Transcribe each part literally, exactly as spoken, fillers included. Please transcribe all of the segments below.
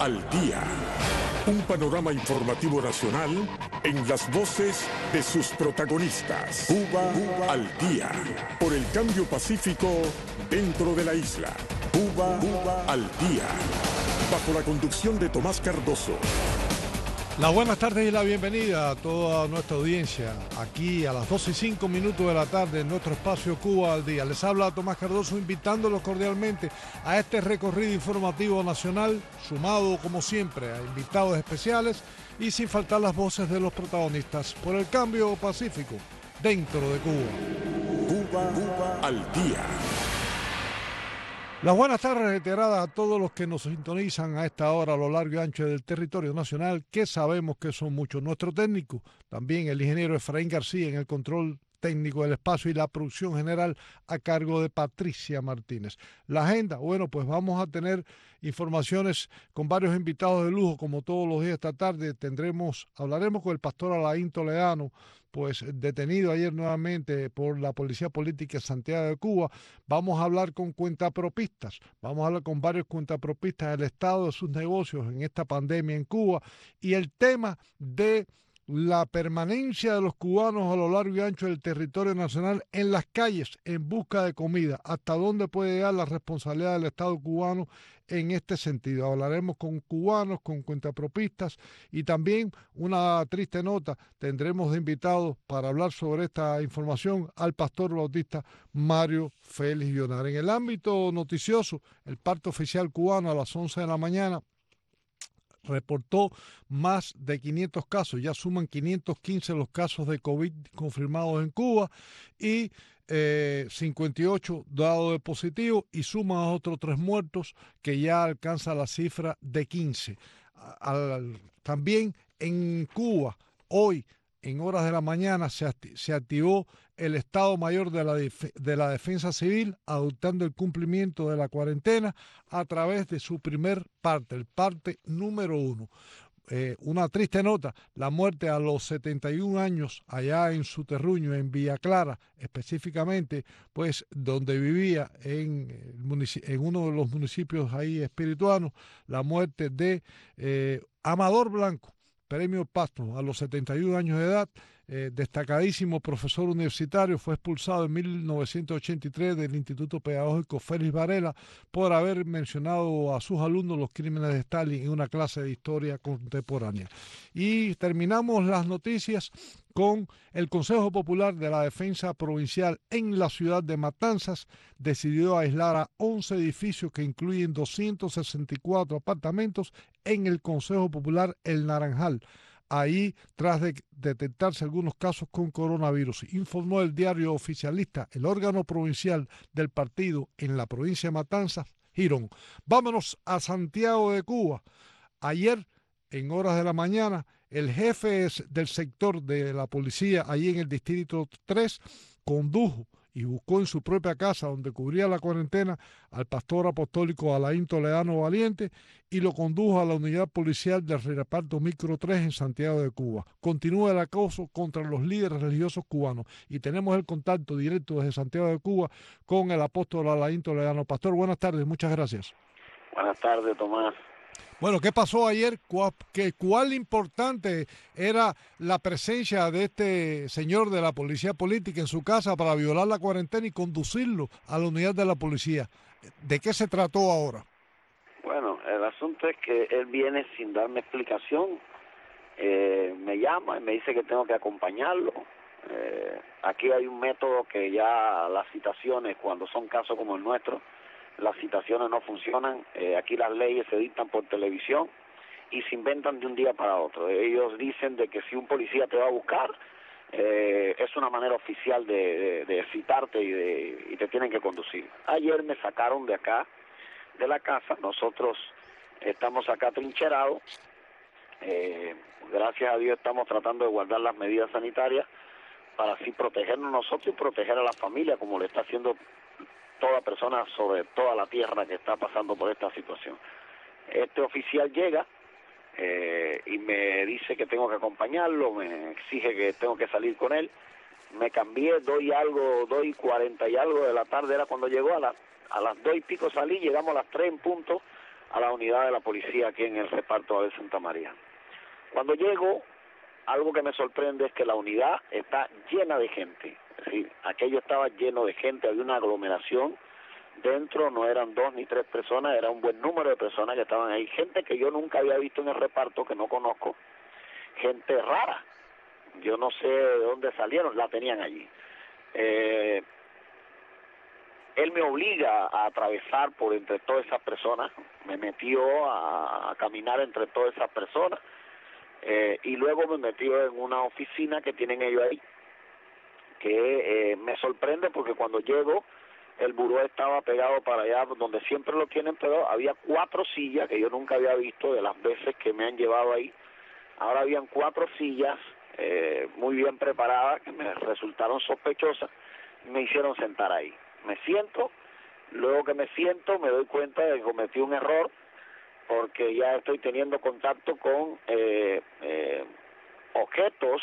al día. Un panorama informativo nacional en las voces de sus protagonistas. Cuba, Cuba al día. Por el cambio pacífico dentro de la isla. Cuba, Cuba al día. Bajo la conducción de Tomás Cardoso. Las buenas tardes y la bienvenida a toda nuestra audiencia aquí a las doce y cinco minutos de la tarde en nuestro espacio Cuba al día. Les habla Tomás Cardoso invitándolos cordialmente a este recorrido informativo nacional, sumado como siempre a invitados especiales y sin faltar las voces de los protagonistas por el cambio pacífico dentro de Cuba. Cuba, Cuba al día. Las buenas tardes reiteradas a todos los que nos sintonizan a esta hora a lo largo y ancho del territorio nacional, que sabemos que son muchos. Nuestro técnico, también el ingeniero Efraín García en el control técnico del espacio y la producción general a cargo de Patricia Martínez. La agenda, bueno, pues vamos a tener informaciones con varios invitados de lujo, como todos los días esta tarde. Tendremos, hablaremos con el pastor Alain Toledano, pues detenido ayer nuevamente por la Policía Política de Santiago de Cuba. Vamos a hablar con cuentapropistas, vamos a hablar con varios cuentapropistas del estado de sus negocios en esta pandemia en Cuba y el tema de la permanencia de los cubanos a lo largo y ancho del territorio nacional en las calles en busca de comida. ¿Hasta dónde puede llegar la responsabilidad del Estado cubano en este sentido? Hablaremos con cubanos, con cuentapropistas y también una triste nota. Tendremos de invitados para hablar sobre esta información al pastor bautista Mario Félix Llonar. En el ámbito noticioso, el parte oficial cubano a las once de la mañana reportó más de quinientos casos, ya suman quinientos quince los casos de COVID confirmados en Cuba y eh, cincuenta y ocho dados de positivo y suman a otros tres muertos que ya alcanza la cifra de quince. Al, también en Cuba, hoy, en horas de la mañana, se, acti se activó el Estado Mayor de la, de la Defensa Civil, adoptando el cumplimiento de la cuarentena a través de su primer parte, el parte número uno. Eh, una triste nota, la muerte a los setenta y un años allá en su terruño, en Villa Clara, específicamente, pues donde vivía en, el en uno de los municipios ahí espirituanos, la muerte de eh, Amador Blanco, Premio Pasto, a los setenta y un años de edad, eh, destacadísimo profesor universitario, fue expulsado en mil novecientos ochenta y tres del Instituto Pedagógico Félix Varela por haber mencionado a sus alumnos los crímenes de Stalin en una clase de historia contemporánea. Y terminamos las noticias con el Consejo Popular de la Defensa Provincial en la ciudad de Matanzas. Decidió aislar a once edificios que incluyen doscientos sesenta y cuatro apartamentos en el Consejo Popular El Naranjal, ahí tras de detectarse algunos casos con coronavirus. Informó el diario oficialista, el órgano provincial del partido en la provincia de Matanzas, Girón. Vámonos a Santiago de Cuba. Ayer, en horas de la mañana, el jefe del sector de la policía allí en el distrito tres condujo y buscó en su propia casa, donde cubría la cuarentena, al pastor apostólico Alain Toledano Valiente y lo condujo a la unidad policial del reparto Micro tres en Santiago de Cuba. Continúa el acoso contra los líderes religiosos cubanos y tenemos el contacto directo desde Santiago de Cuba con el apóstol Alain Toledano. Pastor, buenas tardes, muchas gracias. Buenas tardes, Tomás. Bueno, ¿qué pasó ayer? ¿Cuál, qué, ¿Cuál importante era la presencia de este señor de la policía política en su casa para violar la cuarentena y conducirlo a la unidad de la policía? ¿De qué se trató ahora? Bueno, el asunto es que él viene sin darme explicación. Eh, me llama y me dice que tengo que acompañarlo. Eh, aquí hay un método que ya las citaciones, cuando son casos como el nuestro, las citaciones no funcionan. Eh, aquí las leyes se dictan por televisión y se inventan de un día para otro. Ellos dicen de que si un policía te va a buscar, eh, es una manera oficial de, de, de citarte y, de, y te tienen que conducir. Ayer me sacaron de acá, de la casa. Nosotros estamos acá trincherados. Eh, gracias a Dios estamos tratando de guardar las medidas sanitarias para así protegernos nosotros y proteger a la familia, como le está haciendo toda persona sobre toda la tierra que está pasando por esta situación. Este oficial llega eh, y me dice que tengo que acompañarlo, me exige que tengo que salir con él. Me cambié, doy algo, doy cuarenta y algo de la tarde, era cuando llegó, a, la, a las dos y pico salí, llegamos a las tres en punto a la unidad de la policía aquí en el reparto de Santa María. Cuando llego, algo que me sorprende es que la unidad está llena de gente. Es decir, aquello estaba lleno de gente, había una aglomeración dentro, no eran dos ni tres personas, era un buen número de personas que estaban ahí. Gente que yo nunca había visto en el reparto, que no conozco, gente rara. Yo no sé de dónde salieron, la tenían allí. Eh, él me obliga a atravesar por entre todas esas personas, me metió a, a caminar entre todas esas personas, eh, y luego me metió en una oficina que tienen ellos ahí, que eh, me sorprende porque cuando llego, el buró estaba pegado para allá, donde siempre lo tienen pegado, había cuatro sillas que yo nunca había visto de las veces que me han llevado ahí. Ahora habían cuatro sillas eh, muy bien preparadas, que me resultaron sospechosas, me hicieron sentar ahí. Me siento, luego que me siento me doy cuenta de que cometí un error, porque ya estoy teniendo contacto con eh, eh, objetos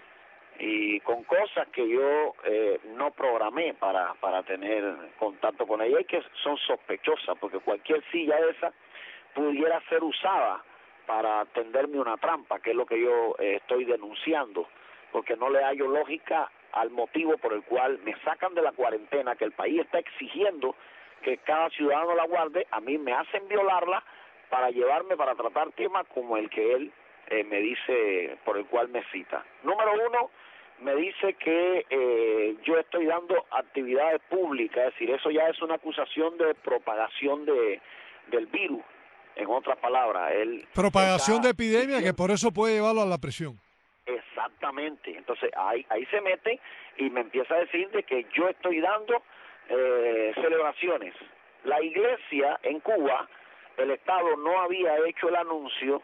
y con cosas que yo eh, no programé para para tener contacto con ella y que son sospechosas, porque cualquier silla esa pudiera ser usada para tenderme una trampa, que es lo que yo eh, estoy denunciando, porque no le hallo lógica al motivo por el cual me sacan de la cuarentena, que el país está exigiendo que cada ciudadano la guarde, a mí me hacen violarla para llevarme para tratar temas como el que él eh, me dice, por el cual me cita. Número uno, me dice que eh, yo estoy dando actividades públicas, es decir, eso ya es una acusación de propagación de del virus, en otras palabras. Él propagación está de epidemia, diciendo, que por eso puede llevarlo a la prisión. exactamente, entonces ahí, ahí se mete y me empieza a decir de que yo estoy dando eh, celebraciones. La iglesia en Cuba, el Estado no había hecho el anuncio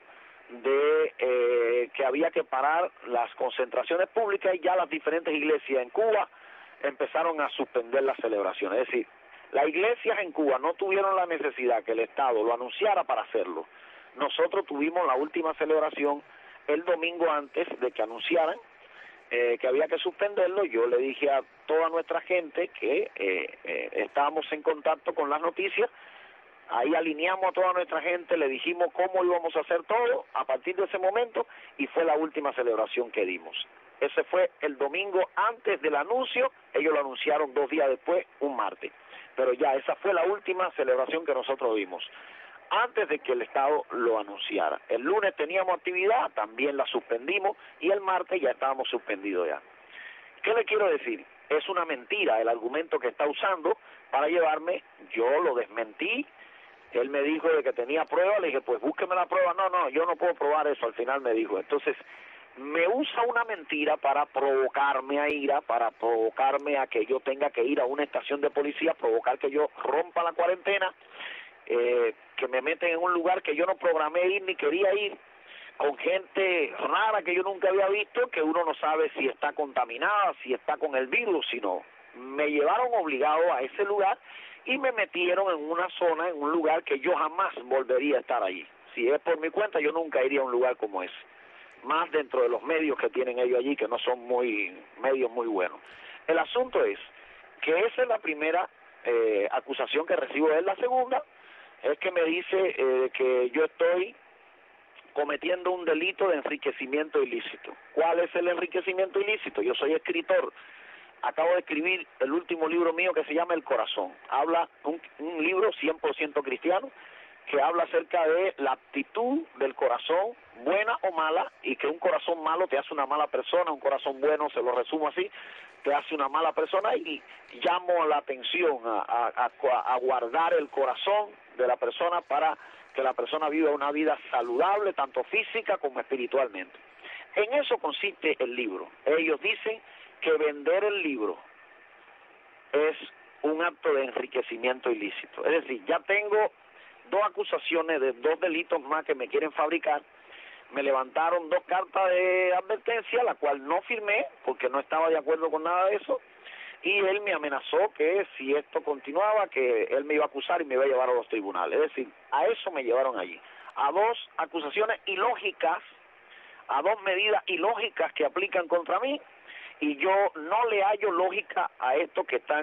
de eh, que había que parar las concentraciones públicas, y ya las diferentes iglesias en Cuba empezaron a suspender las celebraciones. Es decir, las iglesias en Cuba no tuvieron la necesidad que el Estado lo anunciara para hacerlo. Nosotros tuvimos la última celebración el domingo antes de que anunciaran eh, que había que suspenderlo. Yo le dije a toda nuestra gente que eh, eh, estábamos en contacto con las noticias. Ahí alineamos a toda nuestra gente, le dijimos cómo íbamos a hacer todo a partir de ese momento, y fue la última celebración que dimos. Ese fue el domingo antes del anuncio, ellos lo anunciaron dos días después, un martes. Pero ya, esa fue la última celebración que nosotros dimos, antes de que el Estado lo anunciara. El lunes teníamos actividad, también la suspendimos, y el martes ya estábamos suspendidos ya. ¿Qué le quiero decir? Es una mentira el argumento que está usando para llevarme. Yo lo desmentí. Él me dijo de que tenía pruebas, le dije, pues búsqueme la prueba. No, no, yo no puedo probar eso, al final me dijo. Entonces, me usa una mentira para provocarme a ira, para provocarme a que yo tenga que ir a una estación de policía, provocar que yo rompa la cuarentena, eh, que me meten en un lugar que yo no programé ir ni quería ir, con gente rara que yo nunca había visto, que uno no sabe si está contaminada, si está con el virus, sino me llevaron obligado a ese lugar y me metieron en una zona, en un lugar que yo jamás volvería a estar allí. Si es por mi cuenta, yo nunca iría a un lugar como ese, más dentro de los medios que tienen ellos allí, que no son muy medios muy buenos. El asunto es que esa es la primera eh, acusación que recibo de él. La segunda es que me dice eh, que yo estoy cometiendo un delito de enriquecimiento ilícito. ¿Cuál es el enriquecimiento ilícito? Yo soy escritor, acabo de escribir el último libro mío que se llama El Corazón. Habla un, un libro cien por ciento cristiano, que habla acerca de la actitud del corazón, buena o mala, y que un corazón malo te hace una mala persona, un corazón bueno, se lo resumo así, te hace una mala persona, y llamo la atención a, a, a, a guardar el corazón de la persona para que la persona viva una vida saludable, tanto física como espiritualmente. En eso consiste el libro. Ellos dicen que vender el libro es un acto de enriquecimiento ilícito. Es decir, ya tengo dos acusaciones de dos delitos más que me quieren fabricar. Me levantaron dos cartas de advertencia, la cual no firmé porque no estaba de acuerdo con nada de eso, y él me amenazó que si esto continuaba, que él me iba a acusar y me iba a llevar a los tribunales. Es decir, a eso me llevaron allí, a dos acusaciones ilógicas, a dos medidas ilógicas que aplican contra mí, y yo no le hallo lógica a esto que están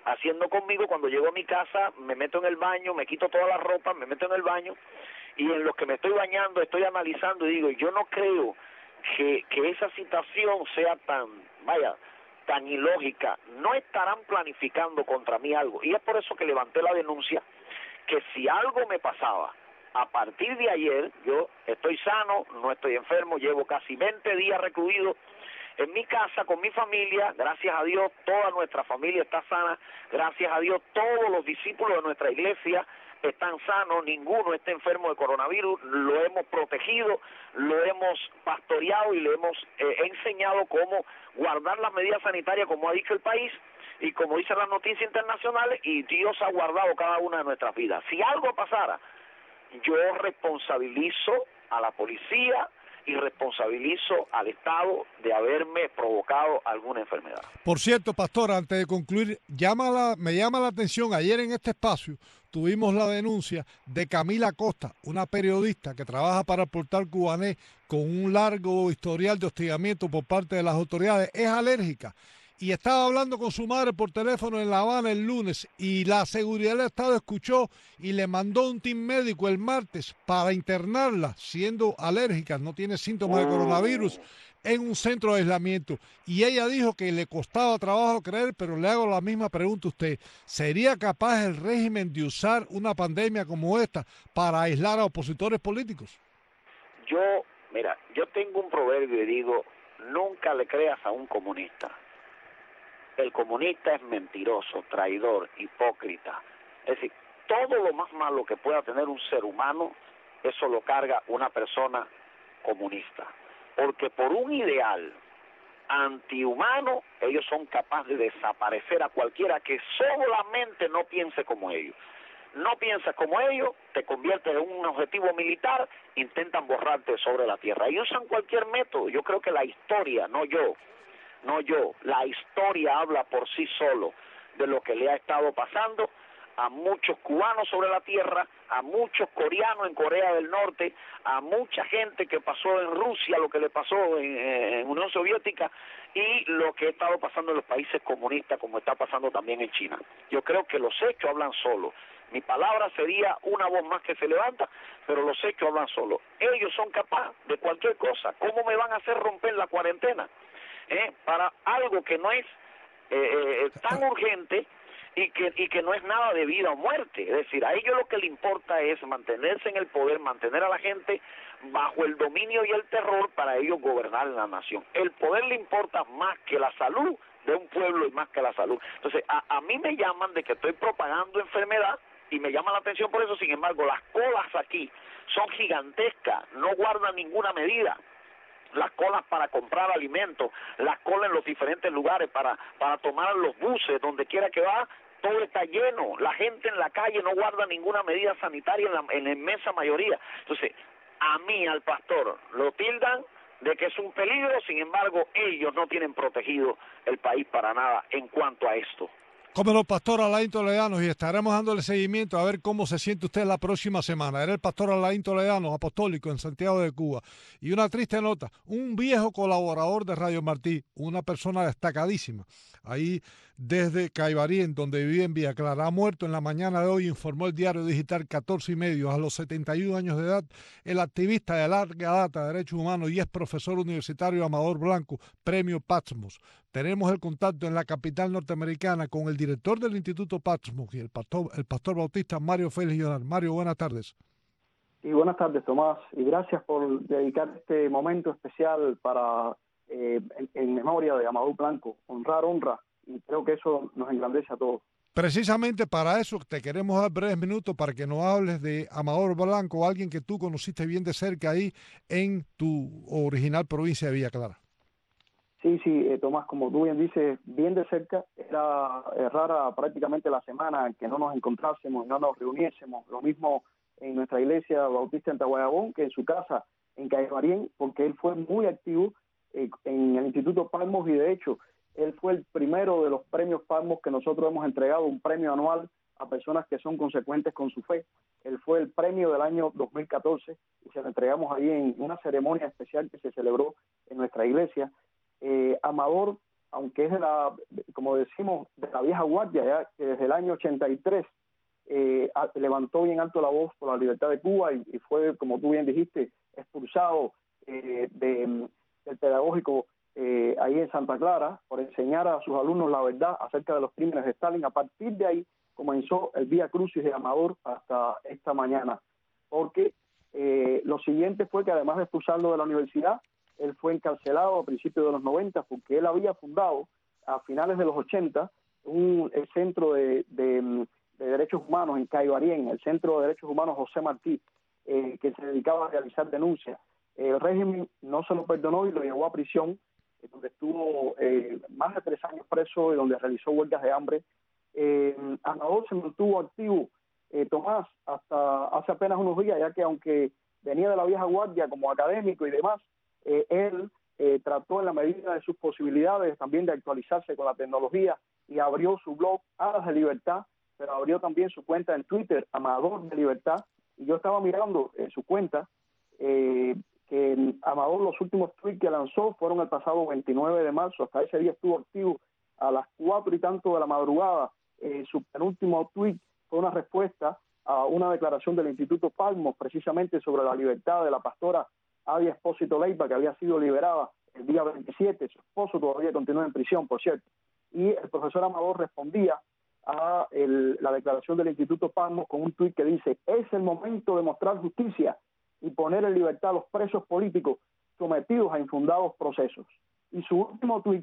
haciendo conmigo. Cuando llego a mi casa, me meto en el baño, me quito toda la ropa, me meto en el baño, y en lo que me estoy bañando estoy analizando y digo, yo no creo que, que esa situación sea tan, vaya, tan ilógica. No estarán planificando contra mí algo, y es por eso que levanté la denuncia, que si algo me pasaba a partir de ayer, yo estoy sano, no estoy enfermo, llevo casi veinte días recluido en mi casa con mi familia, gracias a Dios toda nuestra familia está sana, gracias a Dios todos los discípulos de nuestra iglesia están sanos, ninguno está enfermo de coronavirus, lo hemos protegido, lo hemos pastoreado y le hemos eh, enseñado cómo guardar las medidas sanitarias como ha dicho el país y como dicen las noticias internacionales, y Dios ha guardado cada una de nuestras vidas. Si algo pasara, yo responsabilizo a la policía y responsabilizo al Estado de haberme provocado alguna enfermedad. Por cierto, pastor, antes de concluir, llama la, me llama la atención, ayer en este espacio tuvimos la denuncia de Camila Costa, una periodista que trabaja para el portal Cubanet con un largo historial de hostigamiento por parte de las autoridades, es alérgica. Y estaba hablando con su madre por teléfono en La Habana el lunes y la seguridad del Estado escuchó y le mandó un team médico el martes para internarla, siendo alérgica, no tiene síntomas de coronavirus, en un centro de aislamiento. Y ella dijo que le costaba trabajo creer, pero le hago la misma pregunta a usted. ¿Sería capaz el régimen de usar una pandemia como esta para aislar a opositores políticos? Yo, mira, yo tengo un proverbio y digo, nunca le creas a un comunista. El comunista es mentiroso, traidor, hipócrita. Es decir, todo lo más malo que pueda tener un ser humano, eso lo carga una persona comunista. Porque por un ideal antihumano, ellos son capaces de desaparecer a cualquiera que solamente no piense como ellos. No piensas como ellos, te conviertes en un objetivo militar, intentan borrarte sobre la tierra. Y usan cualquier método. Yo creo que la historia, no yo, no yo, la historia habla por sí solo de lo que le ha estado pasando a muchos cubanos sobre la tierra, a muchos coreanos en Corea del Norte, a mucha gente que pasó en Rusia, lo que le pasó en, en Unión Soviética, y lo que ha estado pasando en los países comunistas, como está pasando también en China. Yo creo que los hechos hablan solos. Mi palabra sería una voz más que se levanta, pero los hechos hablan solos. Ellos son capaces de cualquier cosa. ¿Cómo me van a hacer romper la cuarentena? ¿Eh? Para algo que no es eh, eh, tan urgente y que y que no es nada de vida o muerte. Es decir, a ellos lo que le importa es mantenerse en el poder, mantener a la gente bajo el dominio y el terror para ellos gobernar la nación. El poder le importa más que la salud de un pueblo y más que la salud. Entonces, a, a mí me llaman de que estoy propagando enfermedad y me llama la atención por eso. Sin embargo, las colas aquí son gigantescas, no guardan ninguna medida. Las colas para comprar alimentos, las colas en los diferentes lugares para, para tomar los buses, donde quiera que va, todo está lleno. La gente en la calle no guarda ninguna medida sanitaria en la, en la inmensa mayoría. Entonces, a mí, al pastor, lo tildan de que es un peligro, sin embargo, ellos no tienen protegido el país para nada en cuanto a esto. Como el pastor Alain Toledano, y estaremos dándole seguimiento a ver cómo se siente usted la próxima semana. Era el pastor Alain Toledano, apostólico en Santiago de Cuba. Y una triste nota, un viejo colaborador de Radio Martí, una persona destacadísima, ahí desde Caibarien, donde vive en Villa Clara, ha muerto en la mañana de hoy, informó el diario digital catorce y medio, a los setenta y un años de edad, el activista de larga data de derechos humanos y es profesor universitario Amador Blanco, premio Patmos. Tenemos el contacto en la capital norteamericana con el director del Instituto Patmos y el pastor, el pastor bautista Mario Félix Llonar. Mario, buenas tardes. Y buenas tardes, Tomás, y gracias por dedicar este momento especial para eh, en, en memoria de Amador Blanco, honrar honra, y creo que eso nos engrandece a todos. Precisamente para eso te queremos dar breves minutos para que nos hables de Amador Blanco, alguien que tú conociste bien de cerca ahí en tu original provincia de Villa Clara. Sí, sí, eh, Tomás, como tú bien dices, bien de cerca, era eh, rara prácticamente la semana que no nos encontrásemos, no nos reuniésemos, lo mismo en nuestra iglesia bautista en Tahuayabón que en su casa en Caibarien, porque él fue muy activo eh, en el Instituto Patmos y de hecho él fue el primero de los premios Patmos que nosotros hemos entregado, un premio anual a personas que son consecuentes con su fe. Él fue el premio del año dos mil catorce y se lo entregamos ahí en una ceremonia especial que se celebró en nuestra iglesia. Eh, Amador aunque es de la, como decimos, de la vieja guardia, ya que desde el año ochenta y tres eh, levantó bien alto la voz por la libertad de Cuba y, y fue, como tú bien dijiste, expulsado eh, de, del pedagógico eh, ahí en Santa Clara por enseñar a sus alumnos la verdad acerca de los crímenes de Stalin. A partir de ahí comenzó el Vía Crucis de Amador hasta esta mañana, porque eh, lo siguiente fue que además de expulsarlo de la universidad, él fue encarcelado a principios de los noventa porque él había fundado a finales de los ochenta un el centro de, de, de derechos humanos en Caibarien, el Centro de Derechos Humanos José Martí, eh, que se dedicaba a realizar denuncias. El régimen no se lo perdonó y lo llevó a prisión, eh, donde estuvo eh, más de tres años preso y donde realizó huelgas de hambre. Eh, Amador se mantuvo activo, eh, Tomás, hasta hace apenas unos días, ya que aunque venía de la vieja guardia como académico y demás, Eh, él eh, trató en la medida de sus posibilidades también de actualizarse con la tecnología y abrió su blog Alas de Libertad, pero abrió también su cuenta en Twitter, Amador de Libertad, y yo estaba mirando eh, su cuenta, eh, que Amador los últimos tweets que lanzó fueron el pasado veintinueve de marzo, hasta ese día estuvo activo a las cuatro y tanto de la madrugada. Eh, su penúltimo tweet fue una respuesta a una declaración del Instituto Palmos, precisamente sobre la libertad de la pastora Adia Espósito Leiva, que había sido liberada el día veintisiete, su esposo todavía continúa en prisión, por cierto, y el profesor Amador respondía a el, la declaración del Instituto Palmos con un tuit que dice: es el momento de mostrar justicia y poner en libertad a los presos políticos sometidos a infundados procesos. Y su último tuit,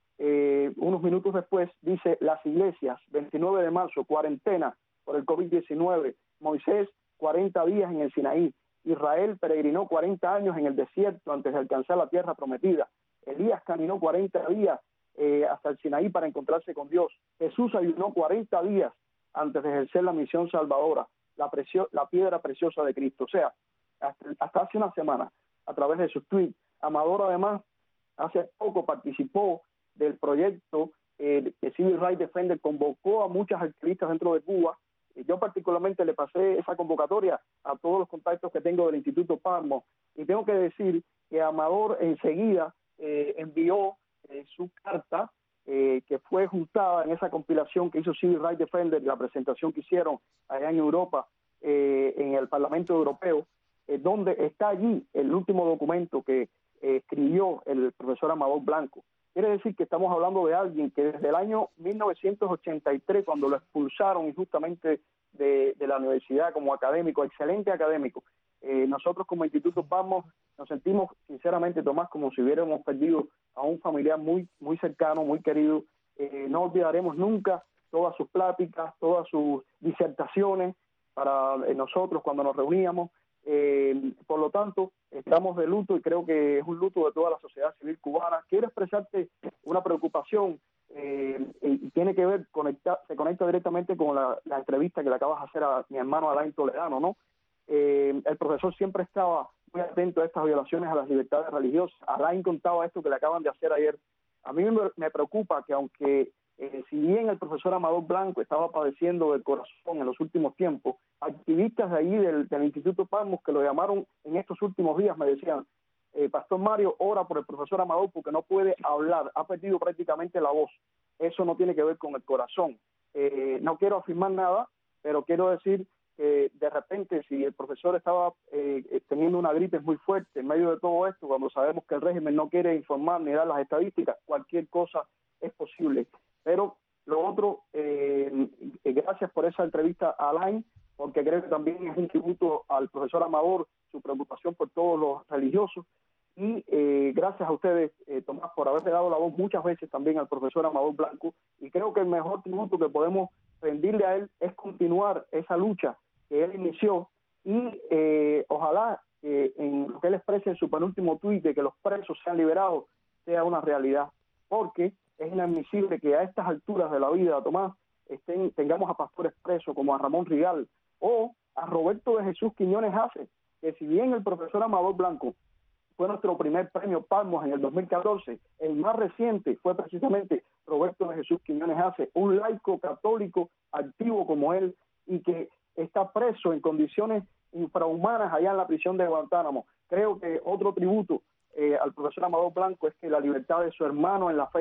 eh, unos minutos después, dice: las iglesias, veintinueve de marzo, cuarentena por el COVID diecinueve, Moisés, cuarenta días en el Sinaí, Israel peregrinó cuarenta años en el desierto antes de alcanzar la tierra prometida. Elías caminó cuarenta días eh, hasta el Sinaí para encontrarse con Dios. Jesús ayunó cuarenta días antes de ejercer la misión salvadora, la, precio, la piedra preciosa de Cristo. O sea, hasta, hasta hace una semana, a través de sus tweets. Amador, además, hace poco participó del proyecto eh, que Civil Rights Defender convocó a muchas activistas dentro de Cuba. Yo particularmente le pasé esa convocatoria a todos los contactos que tengo del Instituto Palmos, y tengo que decir que Amador enseguida eh, envió eh, su carta eh, que fue juntada en esa compilación que hizo Civil Rights Defender, la presentación que hicieron allá en Europa, eh, en el Parlamento Europeo, eh, donde está allí el último documento que eh, escribió el profesor Amador Blanco. Quiere decir que estamos hablando de alguien que desde el año mil novecientos ochenta y tres, cuando lo expulsaron injustamente de, de la universidad como académico, excelente académico, eh, nosotros como Instituto Palmos nos sentimos sinceramente, Tomás, como si hubiéramos perdido a un familiar muy, muy cercano, muy querido. Eh, no olvidaremos nunca todas sus pláticas, todas sus disertaciones para eh, nosotros cuando nos reuníamos. Eh, por lo tanto, estamos de luto y creo que es un luto de toda la sociedad civil cubana. Quiero expresarte una preocupación eh, y tiene que ver, conecta, se conecta directamente con la, la entrevista que le acabas de hacer a mi hermano Alain Toledano, ¿no? Eh, el profesor siempre estaba muy atento a estas violaciones a las libertades religiosas. Alain contaba esto que le acaban de hacer ayer. A mí me, me preocupa que aunque Eh, si bien el profesor Amador Blanco estaba padeciendo del corazón en los últimos tiempos, activistas de allí del, del Instituto Palmos que lo llamaron en estos últimos días me decían: eh, Pastor Mario, ora por el profesor Amador porque no puede hablar, ha perdido prácticamente la voz. Eso no tiene que ver con el corazón. Eh, no quiero afirmar nada, pero quiero decir que de repente si el profesor estaba eh, teniendo una gripe muy fuerte en medio de todo esto, cuando sabemos que el régimen no quiere informar ni dar las estadísticas, cualquier cosa es posible. Pero lo otro, eh, gracias por esa entrevista a Alain, porque creo que también es un tributo al profesor Amador, su preocupación por todos los religiosos, y eh, gracias a ustedes, eh, Tomás, por haberle dado la voz muchas veces también al profesor Amador Blanco, y creo que el mejor tributo que podemos rendirle a él es continuar esa lucha que él inició, y eh, ojalá que en lo que él exprese en su penúltimo tuit de que los presos sean liberados sea una realidad, porque es inadmisible que a estas alturas de la vida, Tomás, estén, tengamos a pastores presos como a Ramón Rigal o a Roberto de Jesús Quiñones Hace, que si bien el profesor Amador Blanco fue nuestro primer premio Palmos en el dos mil catorce, el más reciente fue precisamente Roberto de Jesús Quiñones Hace, un laico católico activo como él y que está preso en condiciones infrahumanas allá en la prisión de Guantánamo. Creo que otro tributo eh, al profesor Amador Blanco es que la libertad de su hermano en la fe,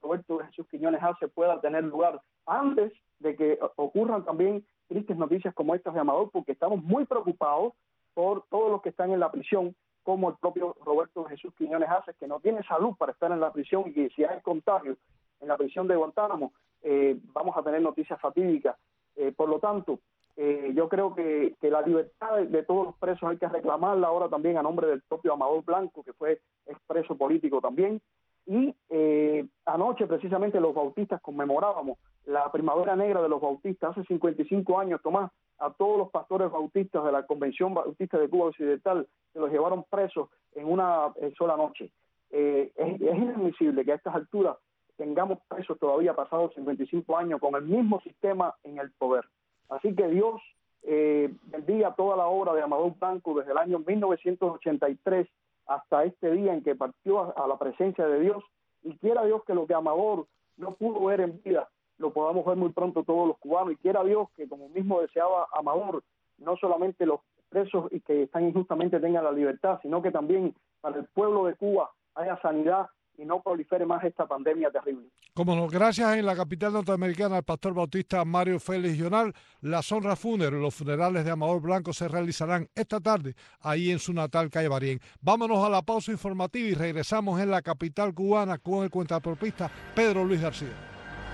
Roberto Jesús Quiñones Ace pueda tener lugar antes de que ocurran también tristes noticias como estas de Amador, porque estamos muy preocupados por todos los que están en la prisión, como el propio Roberto Jesús Quiñones Ace, que no tiene salud para estar en la prisión y que si hay contagio en la prisión de Guantánamo, eh, vamos a tener noticias fatídicas. Eh, por lo tanto, eh, yo creo que, que la libertad de, de todos los presos hay que reclamarla ahora también a nombre del propio Amador Blanco, que fue expreso político también. Y eh, anoche precisamente los bautistas conmemorábamos la Primavera Negra de los Bautistas. Hace cincuenta y cinco años, Tomás, a todos los pastores bautistas de la Convención Bautista de Cuba Occidental se los llevaron presos en una eh, sola noche. Eh, es, es inadmisible que a estas alturas tengamos presos todavía pasados cincuenta y cinco años con el mismo sistema en el poder. Así que Dios eh, bendiga toda la obra de Amador Blanco desde el año mil novecientos ochenta y tres hasta este día en que partió a, a la presencia de Dios, y quiera Dios que lo que Amador no pudo ver en vida lo podamos ver muy pronto todos los cubanos, y quiera Dios que, como mismo deseaba Amador, no solamente los presos y que están injustamente tengan la libertad, sino que también para el pueblo de Cuba haya sanidad y no prolifere más esta pandemia terrible. Como no, gracias en la capital norteamericana al pastor bautista Mario Félix Llonal. Las honras fúnebres, los funerales de Amador Blanco se realizarán esta tarde ahí en su natal calle Barién. Vámonos a la pausa informativa y regresamos en la capital cubana con el cuentapropista Pedro Luis García.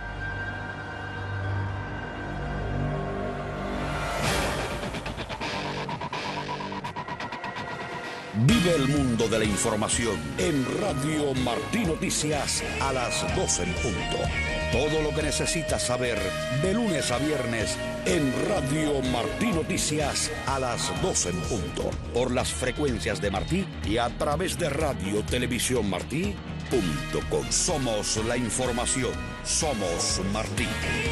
Vive el mundo de la información en Radio Martí Noticias a las doce en punto. Todo lo que necesitas saber de lunes a viernes en Radio Martí Noticias a las doce en punto. Por las frecuencias de Martí y a través de Radio Televisión Martí punto com. Somos la información. Somos Martí.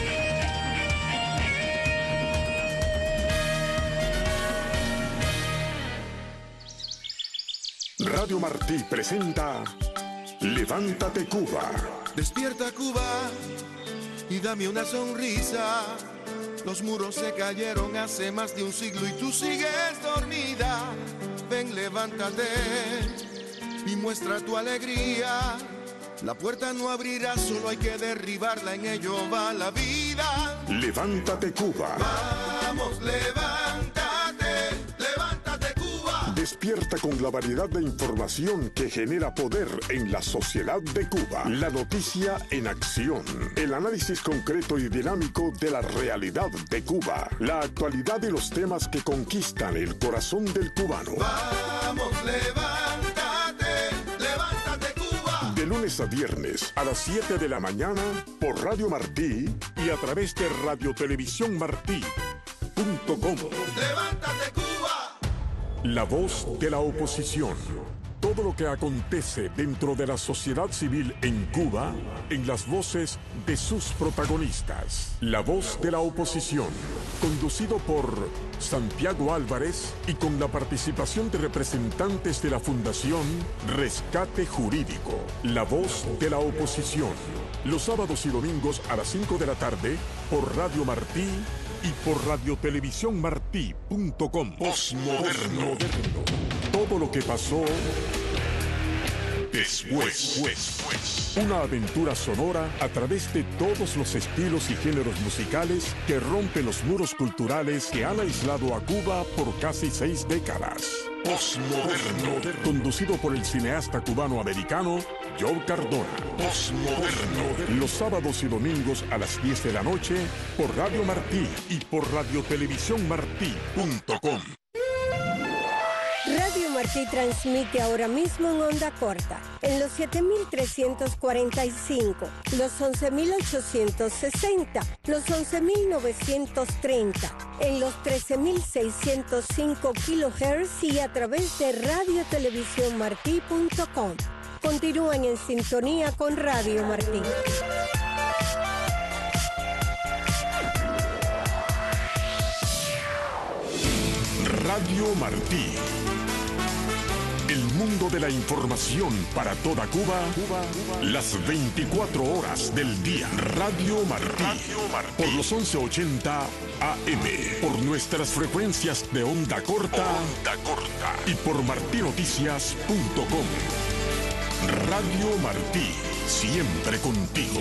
Radio Martí presenta Levántate Cuba. Despierta Cuba y dame una sonrisa. Los muros se cayeron hace más de un siglo y tú sigues dormida. Ven, levántate y muestra tu alegría. La puerta no abrirá, solo hay que derribarla, en ello va la vida. Levántate Cuba. Vamos, levántate, levántate Cuba. Despierta con la variedad de información que genera poder en la sociedad de Cuba. La noticia en acción. El análisis concreto y dinámico de la realidad de Cuba. La actualidad y los temas que conquistan el corazón del cubano. Vamos, levántate, levántate Cuba. De lunes a viernes a las siete de la mañana por Radio Martí y a través de Radio Televisión Martí punto com. Levántate Cuba. La voz de la oposición. Todo lo que acontece dentro de la sociedad civil en Cuba, en las voces de sus protagonistas. La voz de la oposición, conducido por Santiago Álvarez y con la participación de representantes de la Fundación Rescate Jurídico. La voz de la oposición, los sábados y domingos a las cinco de la tarde por Radio Martí y por Radio Televisión Martí punto com. Postmoderno. Todo lo que pasó después. después. Una aventura sonora a través de todos los estilos y géneros musicales que rompen los muros culturales que han aislado a Cuba por casi seis décadas. Postmoderno. Conducido por el cineasta cubano-americano Joe Cardona. Postmoderno. Los sábados y domingos a las diez de la noche por Radio Martí y por Radio Televisión Martí punto com. Radio Martí transmite ahora mismo en onda corta, en los siete mil trescientos cuarenta y cinco, los once mil ochocientos sesenta, los once mil novecientos treinta, en los trece mil seiscientos cinco kilohertz y a través de Radio Televisión Martí punto com. Continúen en sintonía con Radio Martí. Radio Martí. El mundo de la información para toda Cuba, Cuba, Cuba. Las veinticuatro horas del día. Radio Martí. Radio Martí. Por los once ochenta A M. Por nuestras frecuencias de onda corta. Onda corta. Y por martinoticias punto com. Radio Martí. siempre contigo.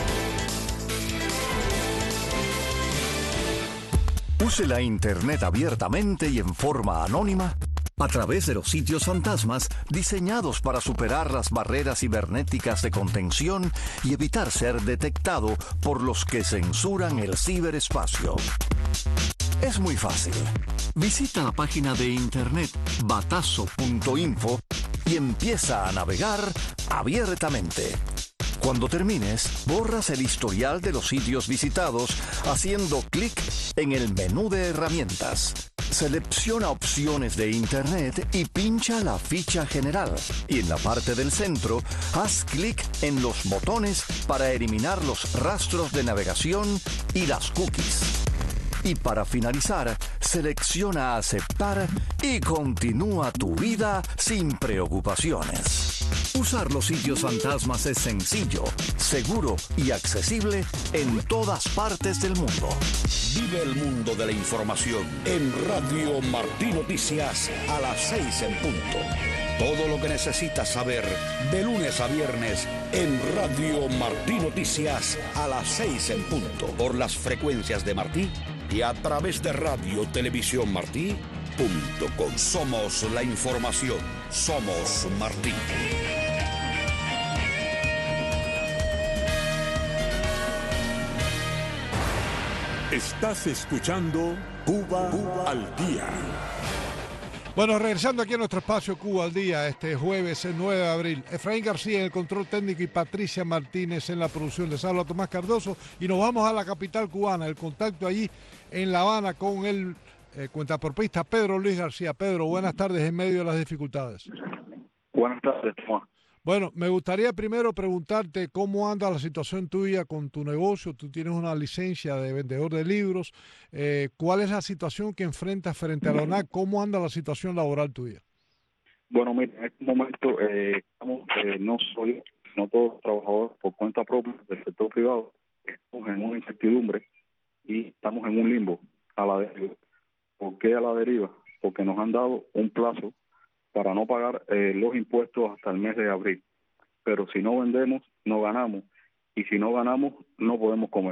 Use la Internet abiertamente y en forma anónima a través de los sitios fantasmas diseñados para superar las barreras cibernéticas de contención y evitar ser detectado por los que censuran el ciberespacio. Es muy fácil. Visita la página de internet batazo punto info y empieza a navegar abiertamente. Cuando termines, borras el historial de los sitios visitados haciendo clic en el menú de herramientas. Selecciona opciones de Internet y pincha la ficha general. Y en la parte del centro, haz clic en los botones para eliminar los rastros de navegación y las cookies. Y para finalizar, selecciona aceptar y continúa tu vida sin preocupaciones. Usar los sitios fantasmas es sencillo, seguro y accesible en todas partes del mundo. Vive el mundo de la información en Radio Martí Noticias a las seis en punto. Todo lo que necesitas saber de lunes a viernes en Radio Martí Noticias a las seis en punto. Por las frecuencias de Martí y a través de Radio Televisión Martí punto com. Somos la información. Somos Martí. Estás escuchando Cuba, Cuba al Día. Bueno, regresando aquí a nuestro espacio Cuba al Día, este jueves, el nueve de abril. Efraín García en el control técnico y Patricia Martínez en la producción. Les habla Tomás Cardoso y nos vamos a la capital cubana. El contacto allí en La Habana con el eh, cuentapropista Pedro Luis García. Pedro, buenas tardes en medio de las dificultades. Buenas tardes, Tomás. Bueno, me gustaría primero preguntarte cómo anda la situación tuya con tu negocio. Tú tienes una licencia de vendedor de libros. Eh, ¿Cuál es la situación que enfrentas frente a la O N A C? ¿Cómo anda la situación laboral tuya? Bueno, mira, en este momento eh, estamos, eh, no soy, no todos los trabajadores por cuenta propia del sector privado, estamos en una incertidumbre y estamos en un limbo a la deriva. ¿Por qué a la deriva? Porque nos han dado un plazo para no pagar eh, los impuestos hasta el mes de abril. Pero si no vendemos, no ganamos. Y si no ganamos, no podemos comer.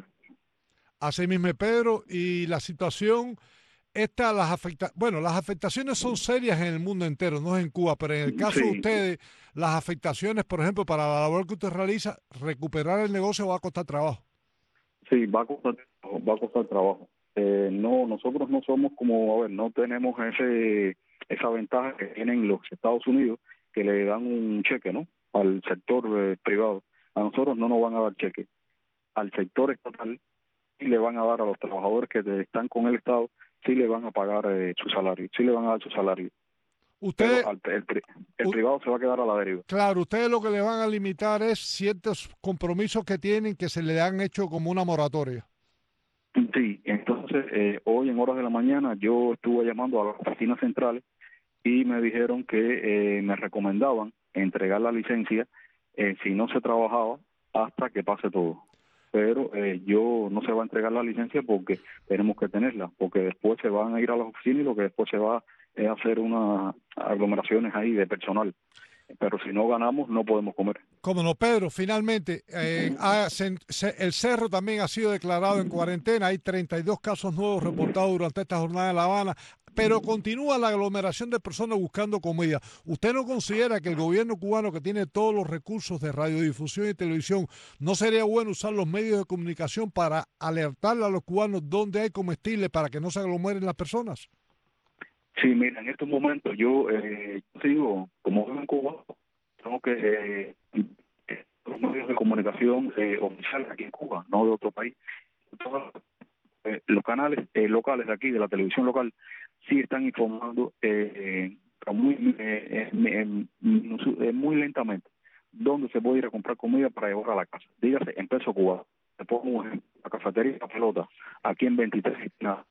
Así mismo, Pedro, y la situación, esta, las afecta bueno, las afectaciones son serias en el mundo entero, no es en Cuba, pero en el caso Sí. de ustedes, las afectaciones, por ejemplo, para la labor que usted realiza, recuperar el negocio va a costar trabajo. Sí, va a costar, va a costar trabajo. Eh, no, nosotros no somos como, a ver, no tenemos ese esa ventaja que tienen los Estados Unidos, que le dan un cheque, ¿no?, al sector eh, privado. A nosotros no nos van a dar cheque. Al sector estatal sí le van a dar a los trabajadores que están con el Estado, sí le van a pagar eh, su salario, sí le van a dar su salario. Usted, Pero al, el, el privado se va a quedar a la deriva. Claro, ustedes lo que le van a limitar es ciertos compromisos que tienen que se le han hecho como una moratoria. Sí, entonces eh, hoy en horas de la mañana yo estuve llamando a las oficinas centrales y me dijeron que eh, me recomendaban entregar la licencia eh, si no se trabajaba hasta que pase todo. Pero eh, yo no se va a entregar la licencia porque tenemos que tenerla, porque después se van a ir a las oficinas y lo que después se va es hacer unas aglomeraciones ahí de personal. Pero si no ganamos, no podemos comer. Cómo no, Pedro, finalmente, eh, ha, se, se, el Cerro también ha sido declarado en cuarentena. Hay treinta y dos casos nuevos reportados durante esta jornada en La Habana, pero continúa la aglomeración de personas buscando comida. ¿Usted no considera que el gobierno cubano, que tiene todos los recursos de radiodifusión y televisión, no sería bueno usar los medios de comunicación para alertarle a los cubanos dónde hay comestibles para que no se aglomeren las personas? Sí, mira, en estos momentos yo eh, digo, como vivo en Cuba, tengo que eh, los medios de comunicación eh, oficiales aquí en Cuba, no de otro país, todos eh, los canales eh, locales de aquí, de la televisión local, sí están informando eh, muy, eh, eh, eh, muy lentamente dónde se puede ir a comprar comida para llevar a la casa. Dígase, en peso cubano. Te pongo un ejemplo, la cafetería La Pelota, aquí en veintitrés. Nada.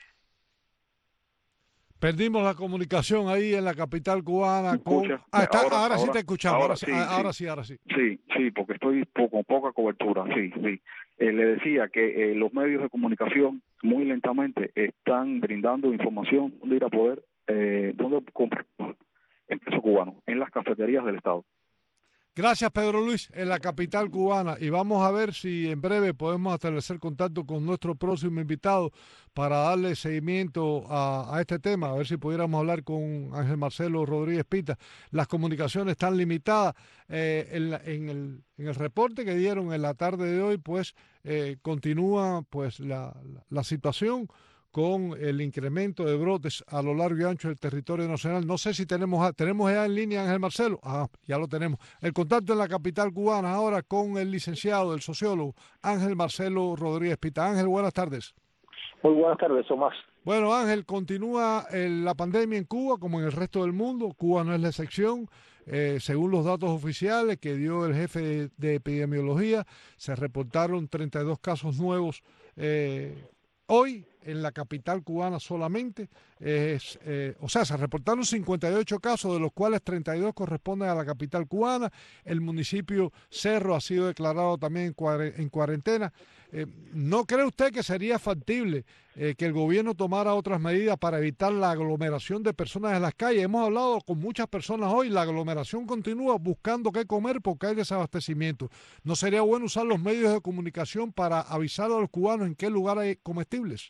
Perdimos la comunicación ahí en la capital cubana. Con... Ah, está, ahora, ahora sí ahora, te escuchamos, ahora, ahora, sí, ahora sí, ahora sí. Sí, sí, porque estoy con poca cobertura, sí, sí. Eh, le decía que eh, los medios de comunicación muy lentamente están brindando información donde ir a poder, eh, donde comprar en peso cubano, en las cafeterías del Estado. Gracias, Pedro Luis, en la capital cubana. Y vamos a ver si en breve podemos establecer contacto con nuestro próximo invitado para darle seguimiento a, a este tema, a ver si pudiéramos hablar con Ángel Marcelo Rodríguez Pita. Las comunicaciones están limitadas. Eh, en, la, en, el, en el reporte que dieron en la tarde de hoy, pues eh, continúa pues la, la, la situación con el incremento de brotes a lo largo y ancho del territorio nacional. No sé si tenemos tenemos ya en línea a Ángel Marcelo. Ah, ya lo tenemos. El contacto en la capital cubana ahora con el licenciado, el sociólogo Ángel Marcelo Rodríguez Pita. Ángel, buenas tardes. Muy buenas tardes, Tomás. Bueno, Ángel, continúa el, la pandemia en Cuba como en el resto del mundo. Cuba no es la excepción. Eh, según los datos oficiales que dio el jefe de, de epidemiología, se reportaron treinta y dos casos nuevos eh, hoy en la capital cubana solamente. Es, eh, o sea, se reportaron cincuenta y ocho casos, de los cuales treinta y dos corresponden a la capital cubana. El municipio Cerro ha sido declarado también en cuarentena. Eh, ¿No cree usted que sería factible eh, que el gobierno tomara otras medidas para evitar la aglomeración de personas en las calles? Hemos hablado con muchas personas hoy, la aglomeración continúa buscando qué comer porque hay desabastecimiento. ¿No sería bueno usar los medios de comunicación para avisar a los cubanos en qué lugar hay comestibles?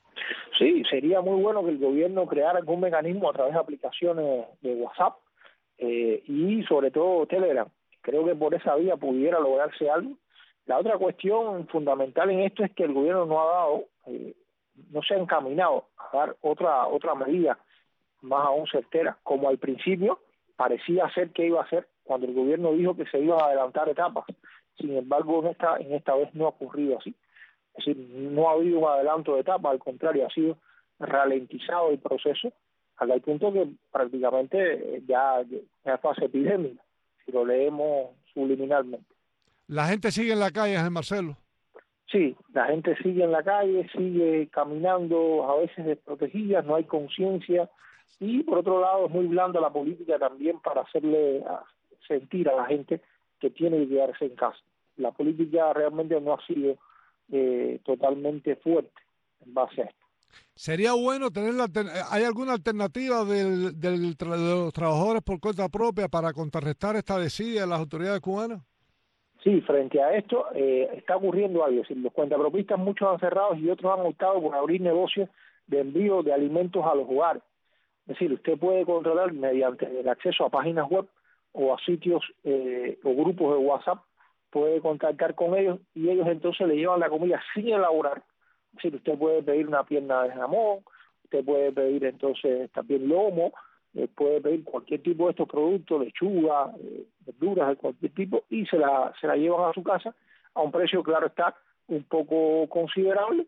Sí, sería muy bueno que el gobierno creara algún mecanismo a través de aplicaciones de WhatsApp eh, y sobre todo Telegram. Creo que por esa vía pudiera lograrse algo. La otra cuestión fundamental en esto es que el gobierno no ha dado, eh, no se ha encaminado a dar otra otra medida más aún certera, como al principio parecía ser que iba a hacer cuando el gobierno dijo que se iban a adelantar etapas. Sin embargo, en esta, en esta vez no ha ocurrido así. Es decir, no ha habido un adelanto de etapa, al contrario, ha sido ralentizado el proceso hasta el punto que prácticamente ya, ya es fase epidémica, si lo leemos subliminalmente. ¿La gente sigue en la calle, Ángel Marcelo? Sí, la gente sigue en la calle, sigue caminando, a veces desprotegida, no hay conciencia, y por otro lado es muy blanda la política también para hacerle sentir a la gente que tiene que quedarse en casa. La política realmente no ha sido eh, totalmente fuerte en base a esto. Sería bueno tener la, ¿hay alguna alternativa del, del, de los trabajadores por cuenta propia para contrarrestar esta desidia de las autoridades cubanas? Sí, frente a esto eh, está ocurriendo algo. Es decir, los cuentapropistas muchos han cerrado y otros han optado por abrir negocios de envío de alimentos a los hogares. Es decir, usted puede controlar mediante el acceso a páginas web o a sitios eh, o grupos de WhatsApp, puede contactar con ellos y ellos entonces le llevan la comida sin elaborar. Es decir, usted puede pedir una pierna de jamón, usted puede pedir entonces también lomo, eh, puede pedir cualquier tipo de estos productos, lechuga, eh, verduras de cualquier tipo, y se la, se la llevan a su casa a un precio, claro está, un poco considerable,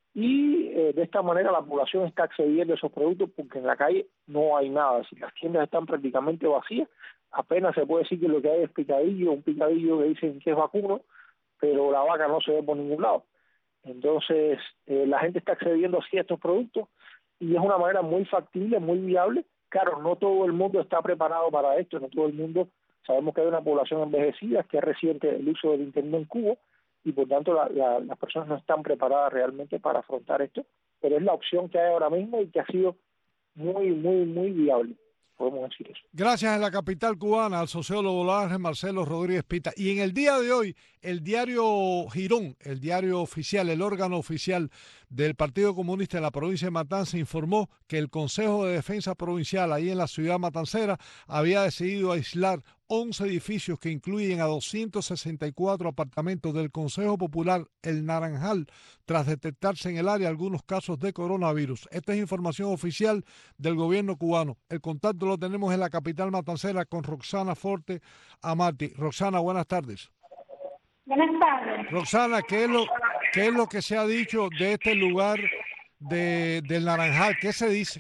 y eh, de esta manera la población está accediendo a esos productos porque en la calle no hay nada. Si las tiendas están prácticamente vacías, apenas se puede decir que lo que hay es picadillo, un picadillo que dicen que es vacuno, pero la vaca no se ve por ningún lado. Entonces, eh, la gente está accediendo así a estos productos y es una manera muy factible, muy viable. Claro, no todo el mundo está preparado para esto, no todo el mundo, sabemos que hay una población envejecida, que es reciente el uso del Internet en Cuba y por tanto la, la, las personas no están preparadas realmente para afrontar esto, pero es la opción que hay ahora mismo y que ha sido muy, muy, muy viable. Podemos decir eso. Gracias en la capital cubana al sociólogo Ángel Marcelo Rodríguez Pita. Y en el día de hoy, el diario Girón, el diario oficial, el órgano oficial del Partido Comunista en la provincia de Matanza, informó que el Consejo de Defensa Provincial ahí en la ciudad matancera había decidido aislar once edificios que incluyen a doscientos sesenta y cuatro apartamentos del Consejo Popular El Naranjal tras detectarse en el área algunos casos de coronavirus. Esta es información oficial del gobierno cubano. El contacto lo tenemos en la capital matancera con Roxana Forte Amati. Roxana, buenas tardes. Buenas tardes. Roxana, ¿qué es lo, qué es lo que se ha dicho de este lugar de, del Naranjal? ¿Qué se dice?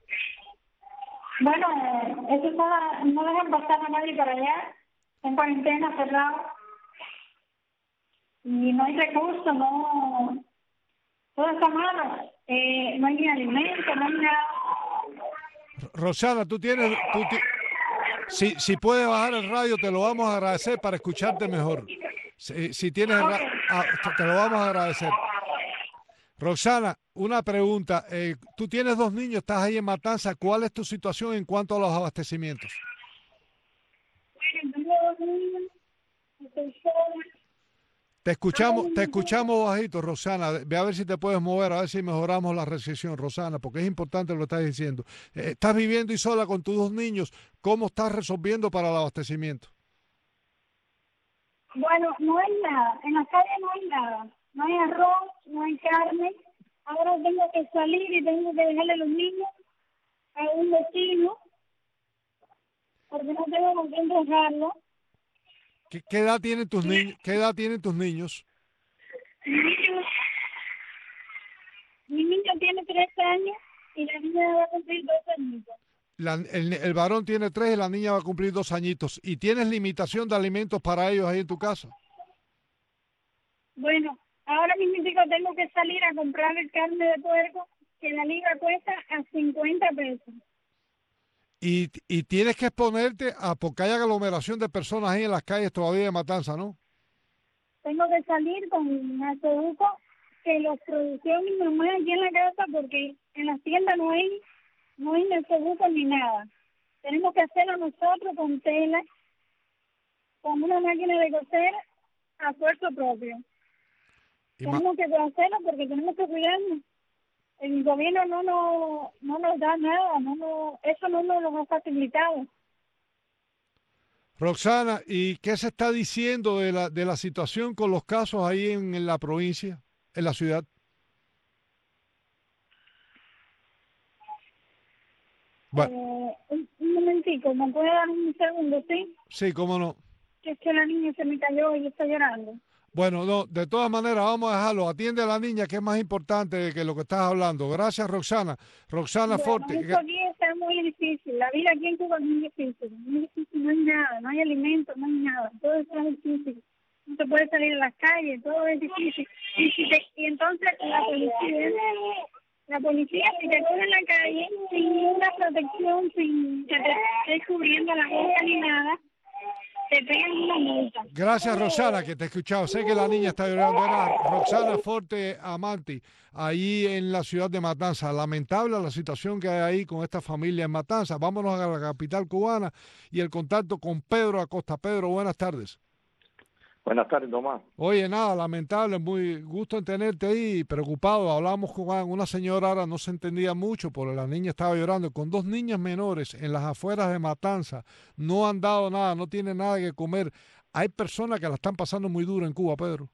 Bueno, eso no, no dejan pasar a nadie para allá, en cuarentena, cerrado, y no hay recursos, no, todo está malo, eh, no hay ni alimento, no hay nada. Rosana, tú tienes, tú ti... si, si puedes bajar el radio te lo vamos a agradecer para escucharte mejor, si, si tienes, okay. ra... te lo vamos a agradecer. Roxana, una pregunta. Eh, tú tienes dos niños, estás ahí en Matanza. ¿Cuál es tu situación en cuanto a los abastecimientos? Bueno, tengo dos niños, estoy sola. Te escuchamos, te escuchamos bajito, Rosana. Ve a ver si te puedes mover, a ver si mejoramos la recepción, Rosana, porque es importante lo que estás diciendo. Eh, estás viviendo y sola con tus dos niños. ¿Cómo estás resolviendo para el abastecimiento? Bueno, no hay nada. En la calle no hay nada. No hay arroz, no hay carne. Ahora tengo que salir y tengo que dejarle a los niños a un vecino porque no tengo con quién dejarlo. ¿Qué, qué edad tienen tus niños? ¿Qué edad tienen tus niños? Mi niño tiene tres años y la niña va a cumplir dos añitos. La, el, el varón tiene tres y la niña va a cumplir dos añitos. ¿Y tienes limitación de alimentos para ellos ahí en tu casa? Bueno, ahora mismo tengo que salir a comprar el carne de puerco que la libra cuesta a cincuenta pesos. Y, y tienes que exponerte a, porque hay aglomeración de personas ahí en las calles todavía de Matanza, ¿no? Tengo que salir con un gasoduco que los produció mi mamá aquí en la casa porque en las tiendas no hay, no hay gasoduco ni nada. Tenemos que hacerlo nosotros con tela, con una máquina de coser a esfuerzo propio. Y tenemos que hacerlo porque tenemos que cuidarnos. El gobierno no nos, no nos da nada, no nos, eso no nos lo ha facilitado. Roxana, ¿y qué se está diciendo de la de la situación con los casos ahí en, en la provincia, en la ciudad? Bueno. Eh, un, un momentico, ¿me puede dar un segundo, sí? Sí, cómo no. Que es que la niña se me cayó y está llorando. Bueno, no, de todas maneras vamos a dejarlo. Atiende a la niña, que es más importante que lo que estás hablando. Gracias, Roxana. Roxana bueno, Forte. Esto aquí está muy difícil. La vida aquí en Cuba es muy difícil. Muy difícil, no hay nada, no hay alimentos, no hay nada. Todo está difícil. No se puede salir a las calles, todo es difícil. Y, si te, y entonces la policía, la policía, si te pone en la calle sin ninguna protección, sin que te esté cubriendo la boca ni nada, te pegan una multa. Gracias, Rosana, que te he escuchado. Sé que la niña está llorando. Era Roxana Forte Amanti, ahí en la ciudad de Matanza. Lamentable la situación que hay ahí con esta familia en Matanza. Vámonos a la capital cubana y el contacto con Pedro Acosta. Pedro, buenas tardes. Buenas tardes, Tomás. Oye, nada, lamentable, muy gusto en tenerte ahí, preocupado. Hablamos con una señora, ahora no se entendía mucho, porque la niña estaba llorando, con dos niñas menores en las afueras de Matanza. No han dado nada, no tienen nada que comer. Hay personas que la están pasando muy duro en Cuba, Pedro.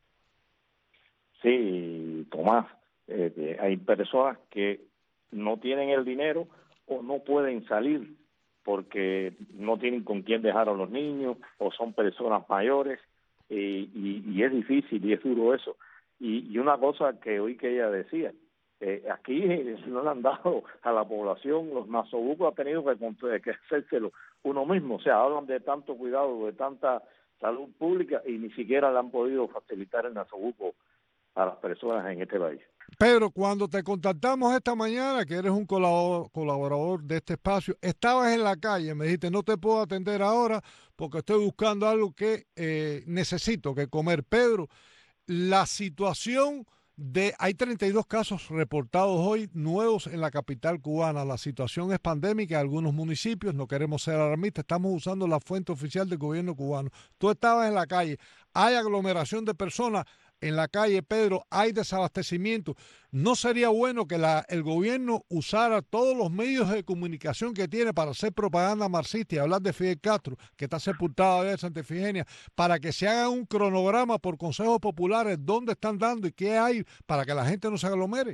Sí, Tomás, eh, hay personas que no tienen el dinero o no pueden salir porque no tienen con quién dejar a los niños o son personas mayores. Y, y, y es difícil y es duro eso. Y, y una cosa que oí que ella decía, eh, aquí no le han dado a la población, los nasobucos han tenido que, que hacérselo uno mismo. O sea, hablan de tanto cuidado, de tanta salud pública y ni siquiera le han podido facilitar el nasobuco a las personas en este país. Pedro, cuando te contactamos esta mañana, que eres un colaborador, colaborador de este espacio, estabas en la calle, me dijiste, no te puedo atender ahora porque estoy buscando algo que eh, necesito que comer. Pedro, la situación de... Hay treinta y dos casos reportados hoy nuevos en la capital cubana. La situación es pandémica en algunos municipios, no queremos ser alarmistas, estamos usando la fuente oficial del gobierno cubano. Tú estabas en la calle, hay aglomeración de personas en la calle, Pedro, hay desabastecimiento. ¿No sería bueno que la, el gobierno usara todos los medios de comunicación que tiene para hacer propaganda marxista y hablar de Fidel Castro, que está sepultado allá en Santa Ifigenia, para que se haga un cronograma por consejos populares dónde están dando y qué hay para que la gente no se aglomere?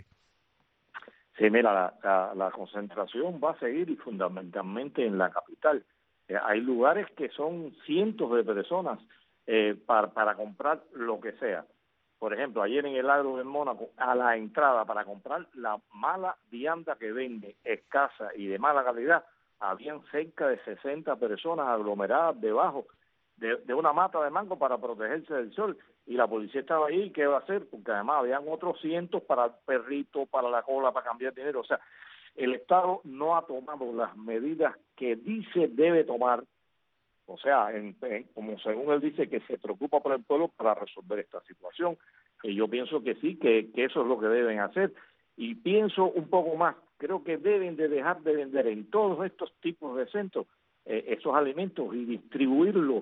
Sí, mira, la, la, la concentración va a seguir y fundamentalmente en la capital. Eh, hay lugares que son cientos de personas eh, para, para comprar lo que sea. Por ejemplo, ayer en el Agro de Mónaco, a la entrada para comprar la mala vianda que vende, escasa y de mala calidad, habían cerca de sesenta personas aglomeradas debajo de, de una mata de mango para protegerse del sol. Y la policía estaba ahí, ¿qué va a hacer? Porque además habían otros cientos para el perrito, para la cola, para cambiar dinero. O sea, el Estado no ha tomado las medidas que dice debe tomar. O sea, en, en, como según él dice, que se preocupa por el pueblo para resolver esta situación. Y yo pienso que sí, que, que eso es lo que deben hacer. Y pienso un poco más, creo que deben de dejar de vender en todos estos tipos de centros eh, esos alimentos y distribuirlos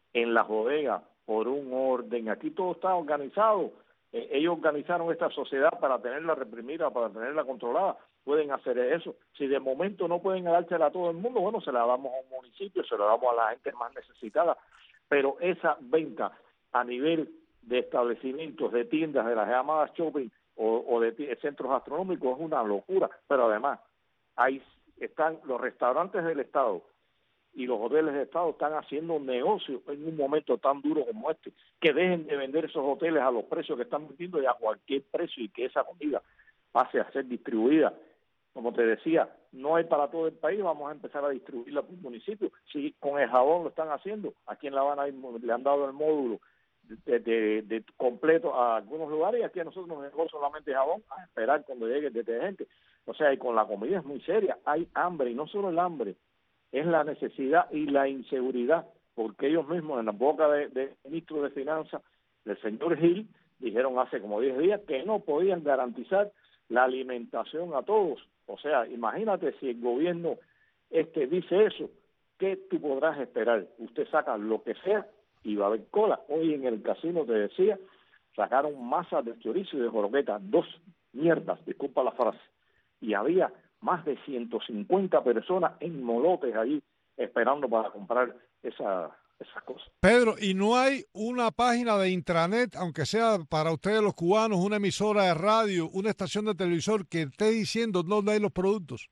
en las bodegas por un orden. Aquí todo está organizado. Eh, ellos organizaron esta sociedad para tenerla reprimida, para tenerla controlada. Pueden hacer eso. Si de momento no pueden dársela a todo el mundo, bueno, se la damos a un municipio, se la damos a la gente más necesitada. Pero esa venta a nivel de establecimientos, de tiendas, de las llamadas shopping o, o de t- centros gastronómicos es una locura. Pero además, ahí están los restaurantes del Estado y los hoteles de Estado están haciendo un negocio en un momento tan duro como este, que dejen de vender esos hoteles a los precios que están vendiendo y a cualquier precio, y que esa comida pase a ser distribuida. Como te decía, no hay para todo el país, vamos a empezar a distribuirla por municipio. Si con el jabón lo están haciendo, aquí en La Habana hay, le han dado el módulo de, de, de completo a algunos lugares, y aquí a nosotros nos llegó solamente jabón, a esperar cuando llegue el detergente. O sea, y con la comida es muy seria, hay hambre, y no solo el hambre, es la necesidad y la inseguridad, porque ellos mismos en la boca del de ministro de Finanzas, del señor Gil, dijeron hace como diez días que no podían garantizar la alimentación a todos. O sea, imagínate si el gobierno este dice eso, ¿qué tú podrás esperar? Usted saca lo que sea y va a haber cola. Hoy en el casino, te decía, sacaron masas de chorizo y de joroqueta, dos mierdas, disculpa la frase, y había más de ciento cincuenta personas en molotes allí esperando para comprar esa, esas cosas. Pedro, ¿y no hay una página de intranet, aunque sea para ustedes los cubanos, una emisora de radio, una estación de televisor que esté diciendo dónde hay los productos?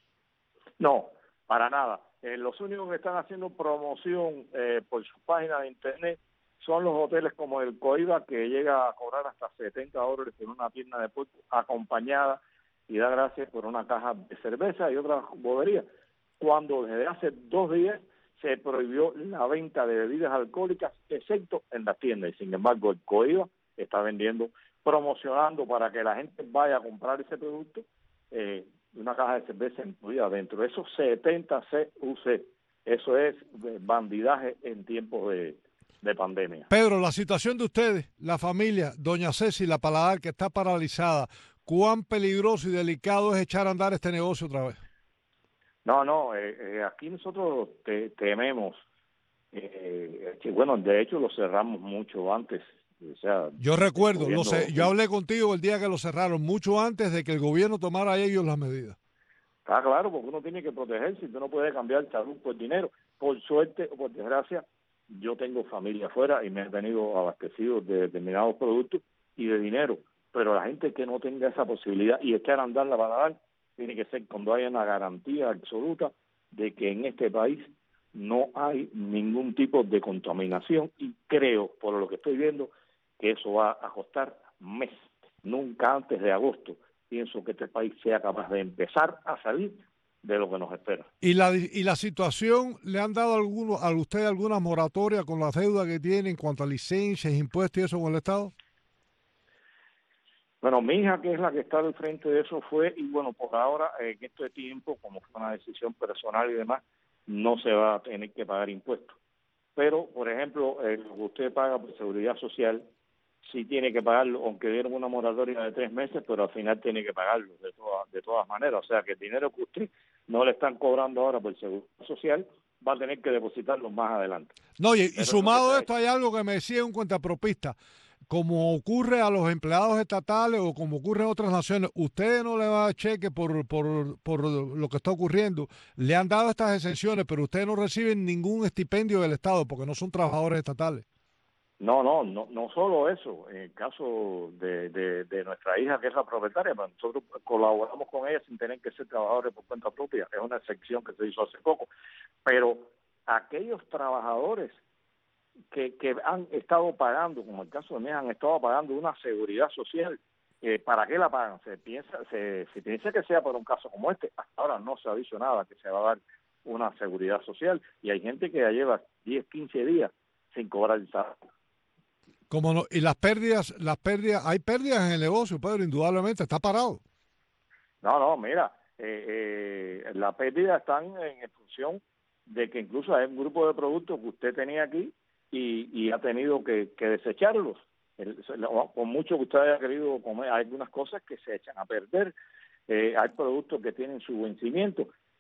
No, para nada. Eh, los únicos que están haciendo promoción eh, por su página de internet son los hoteles como el Coiba, que llega a cobrar hasta setenta dólares por una pierna de puerco acompañada y da gracias por una caja de cerveza y otra bobería, cuando desde hace dos días se prohibió la venta de bebidas alcohólicas, excepto en las tiendas, y sin embargo el Coiba está vendiendo, promocionando para que la gente vaya a comprar ese producto, eh, una caja de cerveza incluida dentro. Esos setenta C U C, eso es bandidaje en tiempos de, de pandemia. Pedro, la situación de ustedes, la familia, doña Ceci, la Paladar, que está paralizada, ¿cuán peligroso y delicado es echar a andar este negocio otra vez? No, no, eh, eh, aquí nosotros te, tememos, eh, que bueno, de hecho lo cerramos mucho antes. O sea, yo recuerdo, lo sé, sí. yo hablé contigo el día que lo cerraron, mucho antes de que el gobierno tomara ellos las medidas. Está claro, porque uno tiene que protegerse, tú no puedes cambiar salud por dinero. Por suerte o por desgracia, yo tengo familia afuera y me he tenido abastecido de determinados productos y de dinero. Pero la gente que no tenga esa posibilidad y echar a andar la Paladar, tiene que ser cuando haya una garantía absoluta de que en este país no hay ningún tipo de contaminación, y creo, por lo que estoy viendo, que eso va a costar meses, nunca antes de agosto. Pienso que este país sea capaz de empezar a salir de lo que nos espera. ¿Y la, y la situación, le han dado alguno, a usted alguna moratoria con la deuda que tiene en cuanto a licencias, impuestos y eso con el Estado? Bueno, mi hija, que es la que está al frente de eso, fue, y bueno, por ahora, en este tiempo, como fue una decisión personal y demás, no se va a tener que pagar impuestos. Pero, por ejemplo, eh, lo que usted paga por seguridad social, sí tiene que pagarlo, aunque dieron una moratoria de tres meses, pero al final tiene que pagarlo de todas, de todas maneras. O sea, que el dinero que usted no le están cobrando ahora por seguridad social, va a tener que depositarlo más adelante. No, y, y sumado a esto hay algo que me decía un cuentapropista. Como ocurre a los empleados estatales o como ocurre en otras naciones, ustedes no le van a cheque por, por, por lo que está ocurriendo. Le han dado estas exenciones, pero ustedes no reciben ningún estipendio del Estado porque no son trabajadores estatales. No, no, no, no solo eso. En el caso de, de, de nuestra hija, que es la propietaria, nosotros colaboramos con ella sin tener que ser trabajadores por cuenta propia. Es una excepción que se hizo hace poco. Pero aquellos trabajadores que, que han estado pagando, como el caso de mí, han estado pagando una seguridad social, eh, ¿para qué la pagan? Se piensa, se, se piensa que sea por un caso como este. Hasta ahora no se ha dicho nada que se va a dar una seguridad social, y hay gente que ya lleva diez, quince días sin cobrar el salario. Como no, y las pérdidas, las pérdidas, hay pérdidas en el negocio, Pedro, indudablemente, está parado. No, no, mira, eh, eh, las pérdidas están en, en función de que incluso hay un grupo de productos que usted tenía aquí y, y ha tenido que, que desecharlos. El, con mucho que usted haya querido comer, hay algunas cosas que se echan a perder, eh, hay productos que tienen su vencimiento,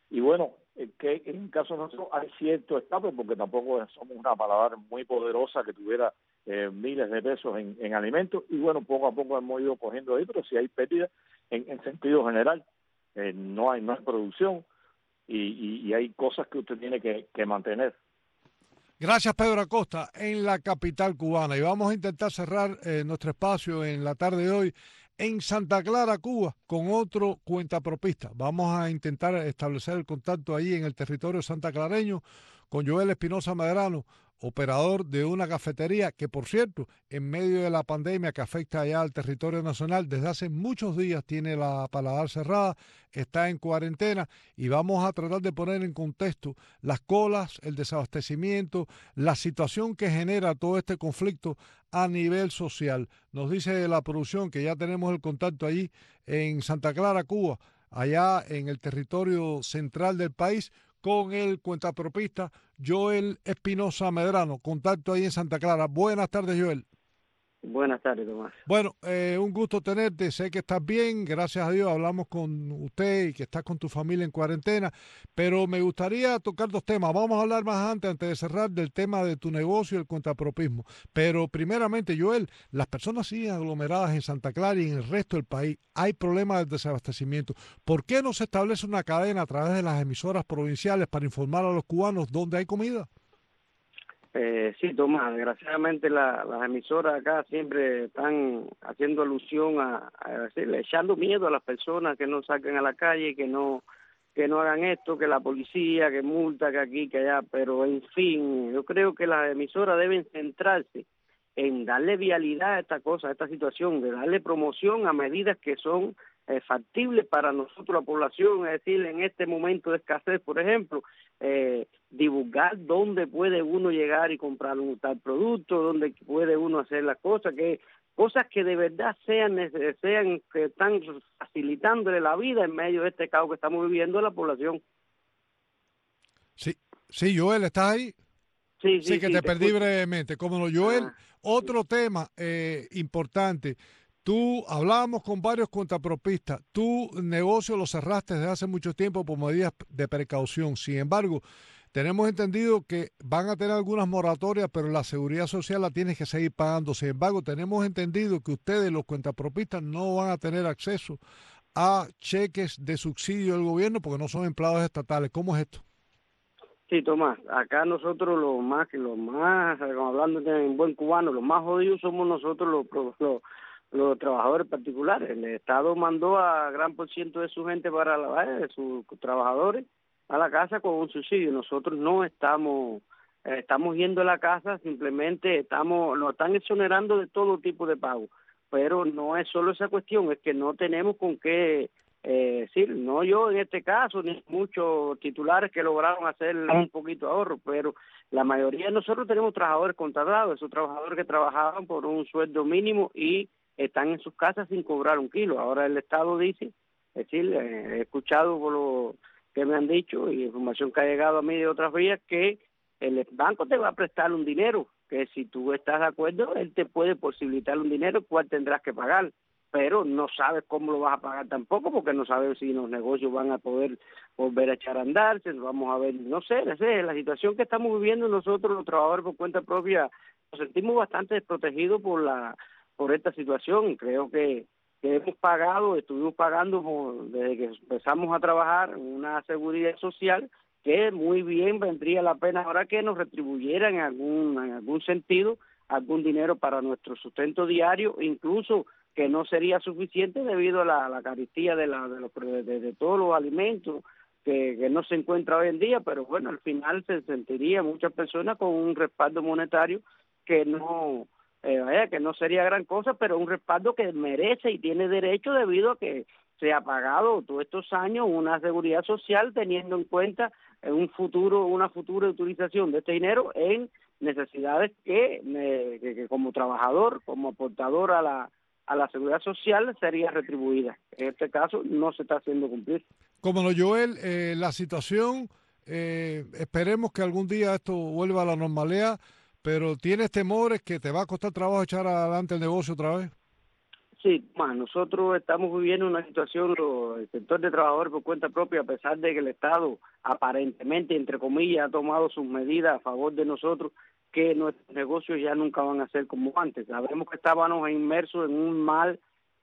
y bueno, que en el caso de nosotros hay cierto escape, porque tampoco somos una paladar muy poderosa que tuviera eh, miles de pesos en, en alimentos, y bueno, poco a poco hemos ido cogiendo ahí, pero si hay pérdida en, en sentido general, eh, no hay no hay producción, y, y, y hay cosas que usted tiene que, que mantener. Gracias, Pedro Acosta, en la capital cubana. Y vamos a intentar cerrar eh, nuestro espacio en la tarde de hoy en Santa Clara, Cuba, con otro cuentapropista. Vamos a intentar establecer el contacto ahí en el territorio santaclareño con Joel Espinosa Medrano, operador de una cafetería que, por cierto, en medio de la pandemia que afecta allá al territorio nacional, desde hace muchos días tiene la paladar cerrada, está en cuarentena, y vamos a tratar de poner en contexto las colas, el desabastecimiento, la situación que genera todo este conflicto a nivel social. Nos dice la producción que ya tenemos el contacto allí en Santa Clara, Cuba, allá en el territorio central del país, con el cuentapropista Joel Espinosa Medrano. Contacto ahí en Santa Clara. Buenas tardes, Joel. Buenas tardes, Tomás. Bueno, eh, un gusto tenerte. Sé que estás bien, gracias a Dios. Hablamos con usted y que estás con tu familia en cuarentena, pero me gustaría tocar dos temas. Vamos a hablar más antes, antes de cerrar, del tema de tu negocio y el cuentapropismo. Pero primeramente, Joel, las personas siguen aglomeradas en Santa Clara y en el resto del país. Hay problemas de desabastecimiento. ¿Por qué no se establece una cadena a través de las emisoras provinciales para informar a los cubanos dónde hay comida? Eh, sí, Tomás, desgraciadamente la, las emisoras acá siempre están haciendo alusión a, a decirle, echando miedo a las personas que no saquen a la calle, que no que no hagan esto, que la policía, que multa, que aquí, que allá, pero en fin, yo creo que las emisoras deben centrarse en darle vialidad a esta cosa, a esta situación, de darle promoción a medidas que son eh, factibles para nosotros, la población, es decir, en este momento de escasez, por ejemplo, eh, divulgar dónde puede uno llegar y comprar un tal producto, dónde puede uno hacer las cosas, que cosas que de verdad sean, sean que están facilitándole la vida en medio de este caos que estamos viviendo a la población. Sí, sí, Joel, ¿estás ahí? Sí, sí, sí, que sí, te, te perdí escucho. brevemente. Como no, Joel, Ah, otro tema eh, importante. Tú, hablábamos con varios cuentapropistas, tu negocio lo cerraste desde hace mucho tiempo por medidas de precaución. Sin embargo, tenemos entendido que van a tener algunas moratorias, pero la seguridad social la tienes que seguir pagando. Sin embargo, tenemos entendido que ustedes, los cuentapropistas, no van a tener acceso a cheques de subsidio del gobierno porque no son empleados estatales. ¿Cómo es esto? Sí, Tomás, acá nosotros los más, los más, hablando en buen cubano, los más jodidos somos nosotros los, los, los trabajadores particulares. El Estado mandó a gran por ciento de su gente para la, de sus trabajadores a la casa con un subsidio. Nosotros no estamos, eh, estamos yendo a la casa, simplemente estamos, nos están exonerando de todo tipo de pago. Pero no es solo esa cuestión, es que no tenemos con qué eh, decir, no yo en este caso, ni muchos titulares que lograron hacer un poquito de ahorro, pero la mayoría de nosotros tenemos trabajadores contratados, esos trabajadores que trabajaban por un sueldo mínimo y están en sus casas sin cobrar un kilo. Ahora el Estado dice, es decir, eh, he escuchado por lo que me han dicho y información que ha llegado a mí de otras vías, que el banco te va a prestar un dinero, que si tú estás de acuerdo, él te puede posibilitar un dinero, cual tendrás que pagar, pero no sabes cómo lo vas a pagar tampoco, porque no sabes si los negocios van a poder volver a echar a andar, si vamos a ver, no sé, no sé, la situación que estamos viviendo nosotros, los trabajadores por cuenta propia, nos sentimos bastante desprotegidos por la por esta situación. Creo que, que hemos pagado, estuvimos pagando por, desde que empezamos a trabajar una seguridad social que muy bien vendría la pena ahora que nos retribuyeran en algún, en algún sentido algún dinero para nuestro sustento diario, incluso que no sería suficiente debido a la, la carestía de, la, de, los, de, de todos los alimentos que, que no se encuentra hoy en día, pero bueno, al final se sentiría muchas personas con un respaldo monetario que no eh, vaya, que no sería gran cosa, pero un respaldo que merece y tiene derecho debido a que se ha pagado todos estos años una seguridad social teniendo en cuenta un futuro, una futura utilización de este dinero en necesidades que, eh, que, que como trabajador, como aportador a la a la seguridad social sería retribuida. En este caso no se está haciendo cumplir. Como no, Joel, eh, la situación, eh, esperemos que algún día esto vuelva a la normalidad, pero ¿tienes temores que te va a costar trabajo echar adelante el negocio otra vez? Sí, más nosotros estamos viviendo una situación, lo, el sector de trabajadores por cuenta propia, a pesar de que el Estado aparentemente, entre comillas, ha tomado sus medidas a favor de nosotros, que nuestros negocios ya nunca van a ser como antes. Sabemos que estábamos inmersos en un mal,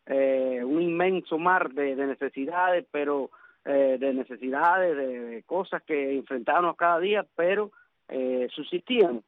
eh, un inmenso mar de, de necesidades, pero eh, de necesidades, de, de cosas que enfrentábamos cada día, pero eh, subsistían.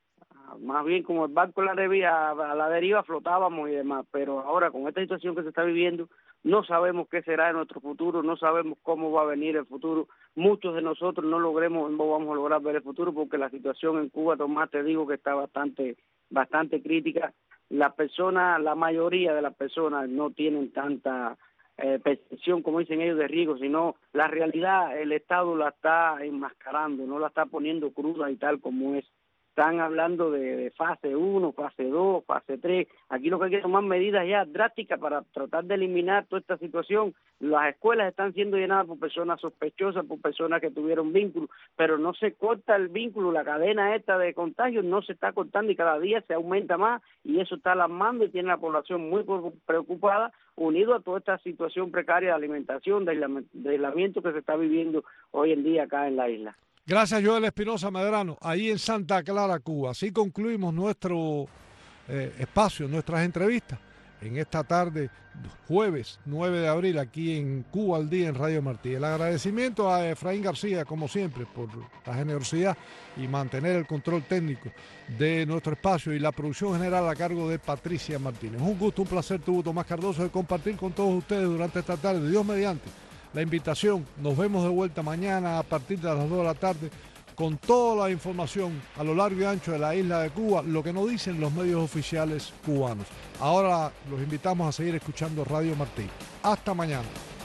Más bien como el barco a la, deriva, a la deriva flotábamos y demás, pero ahora con esta situación que se está viviendo no sabemos qué será de nuestro futuro, no sabemos cómo va a venir el futuro. Muchos de nosotros no logremos, no vamos a lograr ver el futuro porque la situación en Cuba, Tomás, te digo que está bastante, bastante crítica. Las personas, la mayoría de las personas no tienen tanta eh, percepción, como dicen ellos, de riesgo, sino la realidad el Estado la está enmascarando, no la está poniendo cruda y tal como es. Están hablando de, de fase uno, fase dos, fase tres. Aquí lo que hay que tomar medidas ya drásticas para tratar de eliminar toda esta situación. Las escuelas están siendo llenadas por personas sospechosas, por personas que tuvieron vínculos, pero no se corta el vínculo, la cadena esta de contagios no se está cortando y cada día se aumenta más y eso está alarmando y tiene la población muy preocupada, unido a toda esta situación precaria de alimentación, de aislamiento que se está viviendo hoy en día acá en la isla. Gracias, Joel Espinosa Medrano, ahí en Santa Clara, Cuba. Así concluimos nuestro eh, espacio, nuestras entrevistas en esta tarde, jueves nueve de abril, aquí en Cuba al Día en Radio Martí. El agradecimiento a Efraín García, como siempre, por la generosidad y mantener el control técnico de nuestro espacio y la producción general a cargo de Patricia Martínez. Un gusto, un placer, tuvo Tomás Cardoso de compartir con todos ustedes durante esta tarde. Dios mediante. La invitación, nos vemos de vuelta mañana a partir de las dos de la tarde con toda la información a lo largo y ancho de la isla de Cuba, lo que nos dicen los medios oficiales cubanos. Ahora los invitamos a seguir escuchando Radio Martí. Hasta mañana.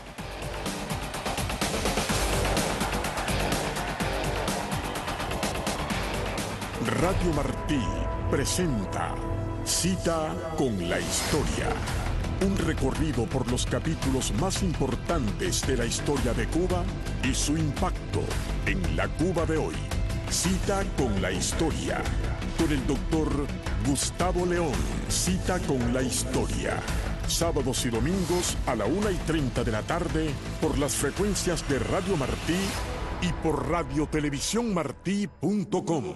Radio Martí presenta Cita con la Historia. Un recorrido por los capítulos más importantes de la historia de Cuba y su impacto en la Cuba de hoy. Cita con la Historia. Con el doctor Gustavo León. Cita con la Historia. Sábados y domingos a la una y treinta de la tarde por las frecuencias de Radio Martí y por radio televisión martí punto com.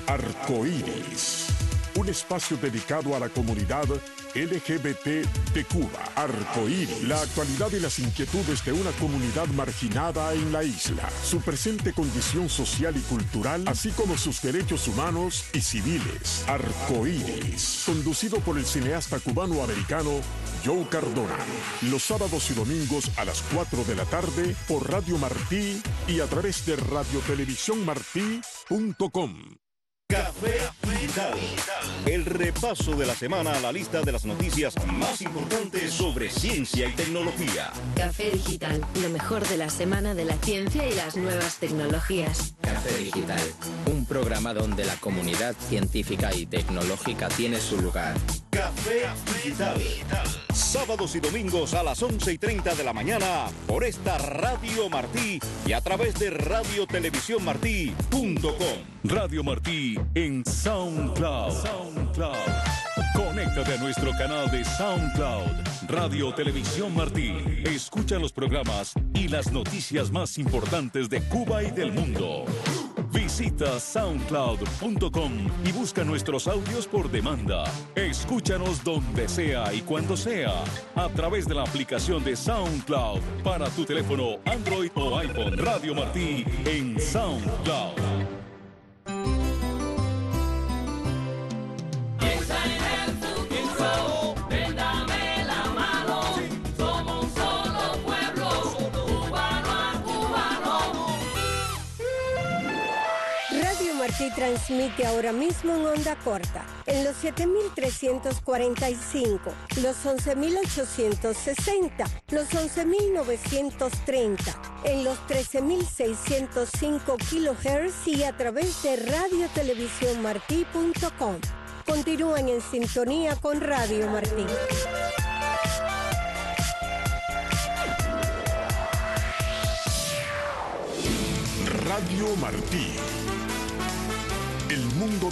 Arcoíris. Un espacio dedicado a la comunidad L G B T de Cuba. Arcoíris, la actualidad y las inquietudes de una comunidad marginada en la isla, su presente condición social y cultural, así como sus derechos humanos y civiles. Arcoíris, conducido por el cineasta cubano-americano Joe Cardona, los sábados y domingos a las cuatro de la tarde por Radio Martí y a través de radio televisión martí punto com. Café Digital. El repaso de la semana a la lista de las noticias más importantes sobre ciencia y tecnología. Café Digital, lo mejor de la semana de la ciencia y las nuevas tecnologías. Café Digital, un programa donde la comunidad científica y tecnológica tiene su lugar. Café Digital. Sábados y domingos a las once y treinta de la mañana por esta Radio Martí y a través de radio televisión martí punto com. Radio Martí en SoundCloud. SoundCloud. Conéctate a nuestro canal de SoundCloud. Radio Televisión Martí. Escucha los programas y las noticias más importantes de Cuba y del mundo. Visita soundcloud punto com y busca nuestros audios por demanda. Escúchanos donde sea y cuando sea a través de la aplicación de SoundCloud para tu teléfono Android o iPhone. Radio Martí en SoundCloud. Martí transmite ahora mismo en onda corta, en los siete mil trescientos cuarenta y cinco, los once mil ochocientos sesenta, los once mil novecientos treinta, en los trece mil seiscientos cinco kilohertz y a través de radio televisión martí punto com. Continúan en sintonía con Radio Martí. Radio Martí. El mundo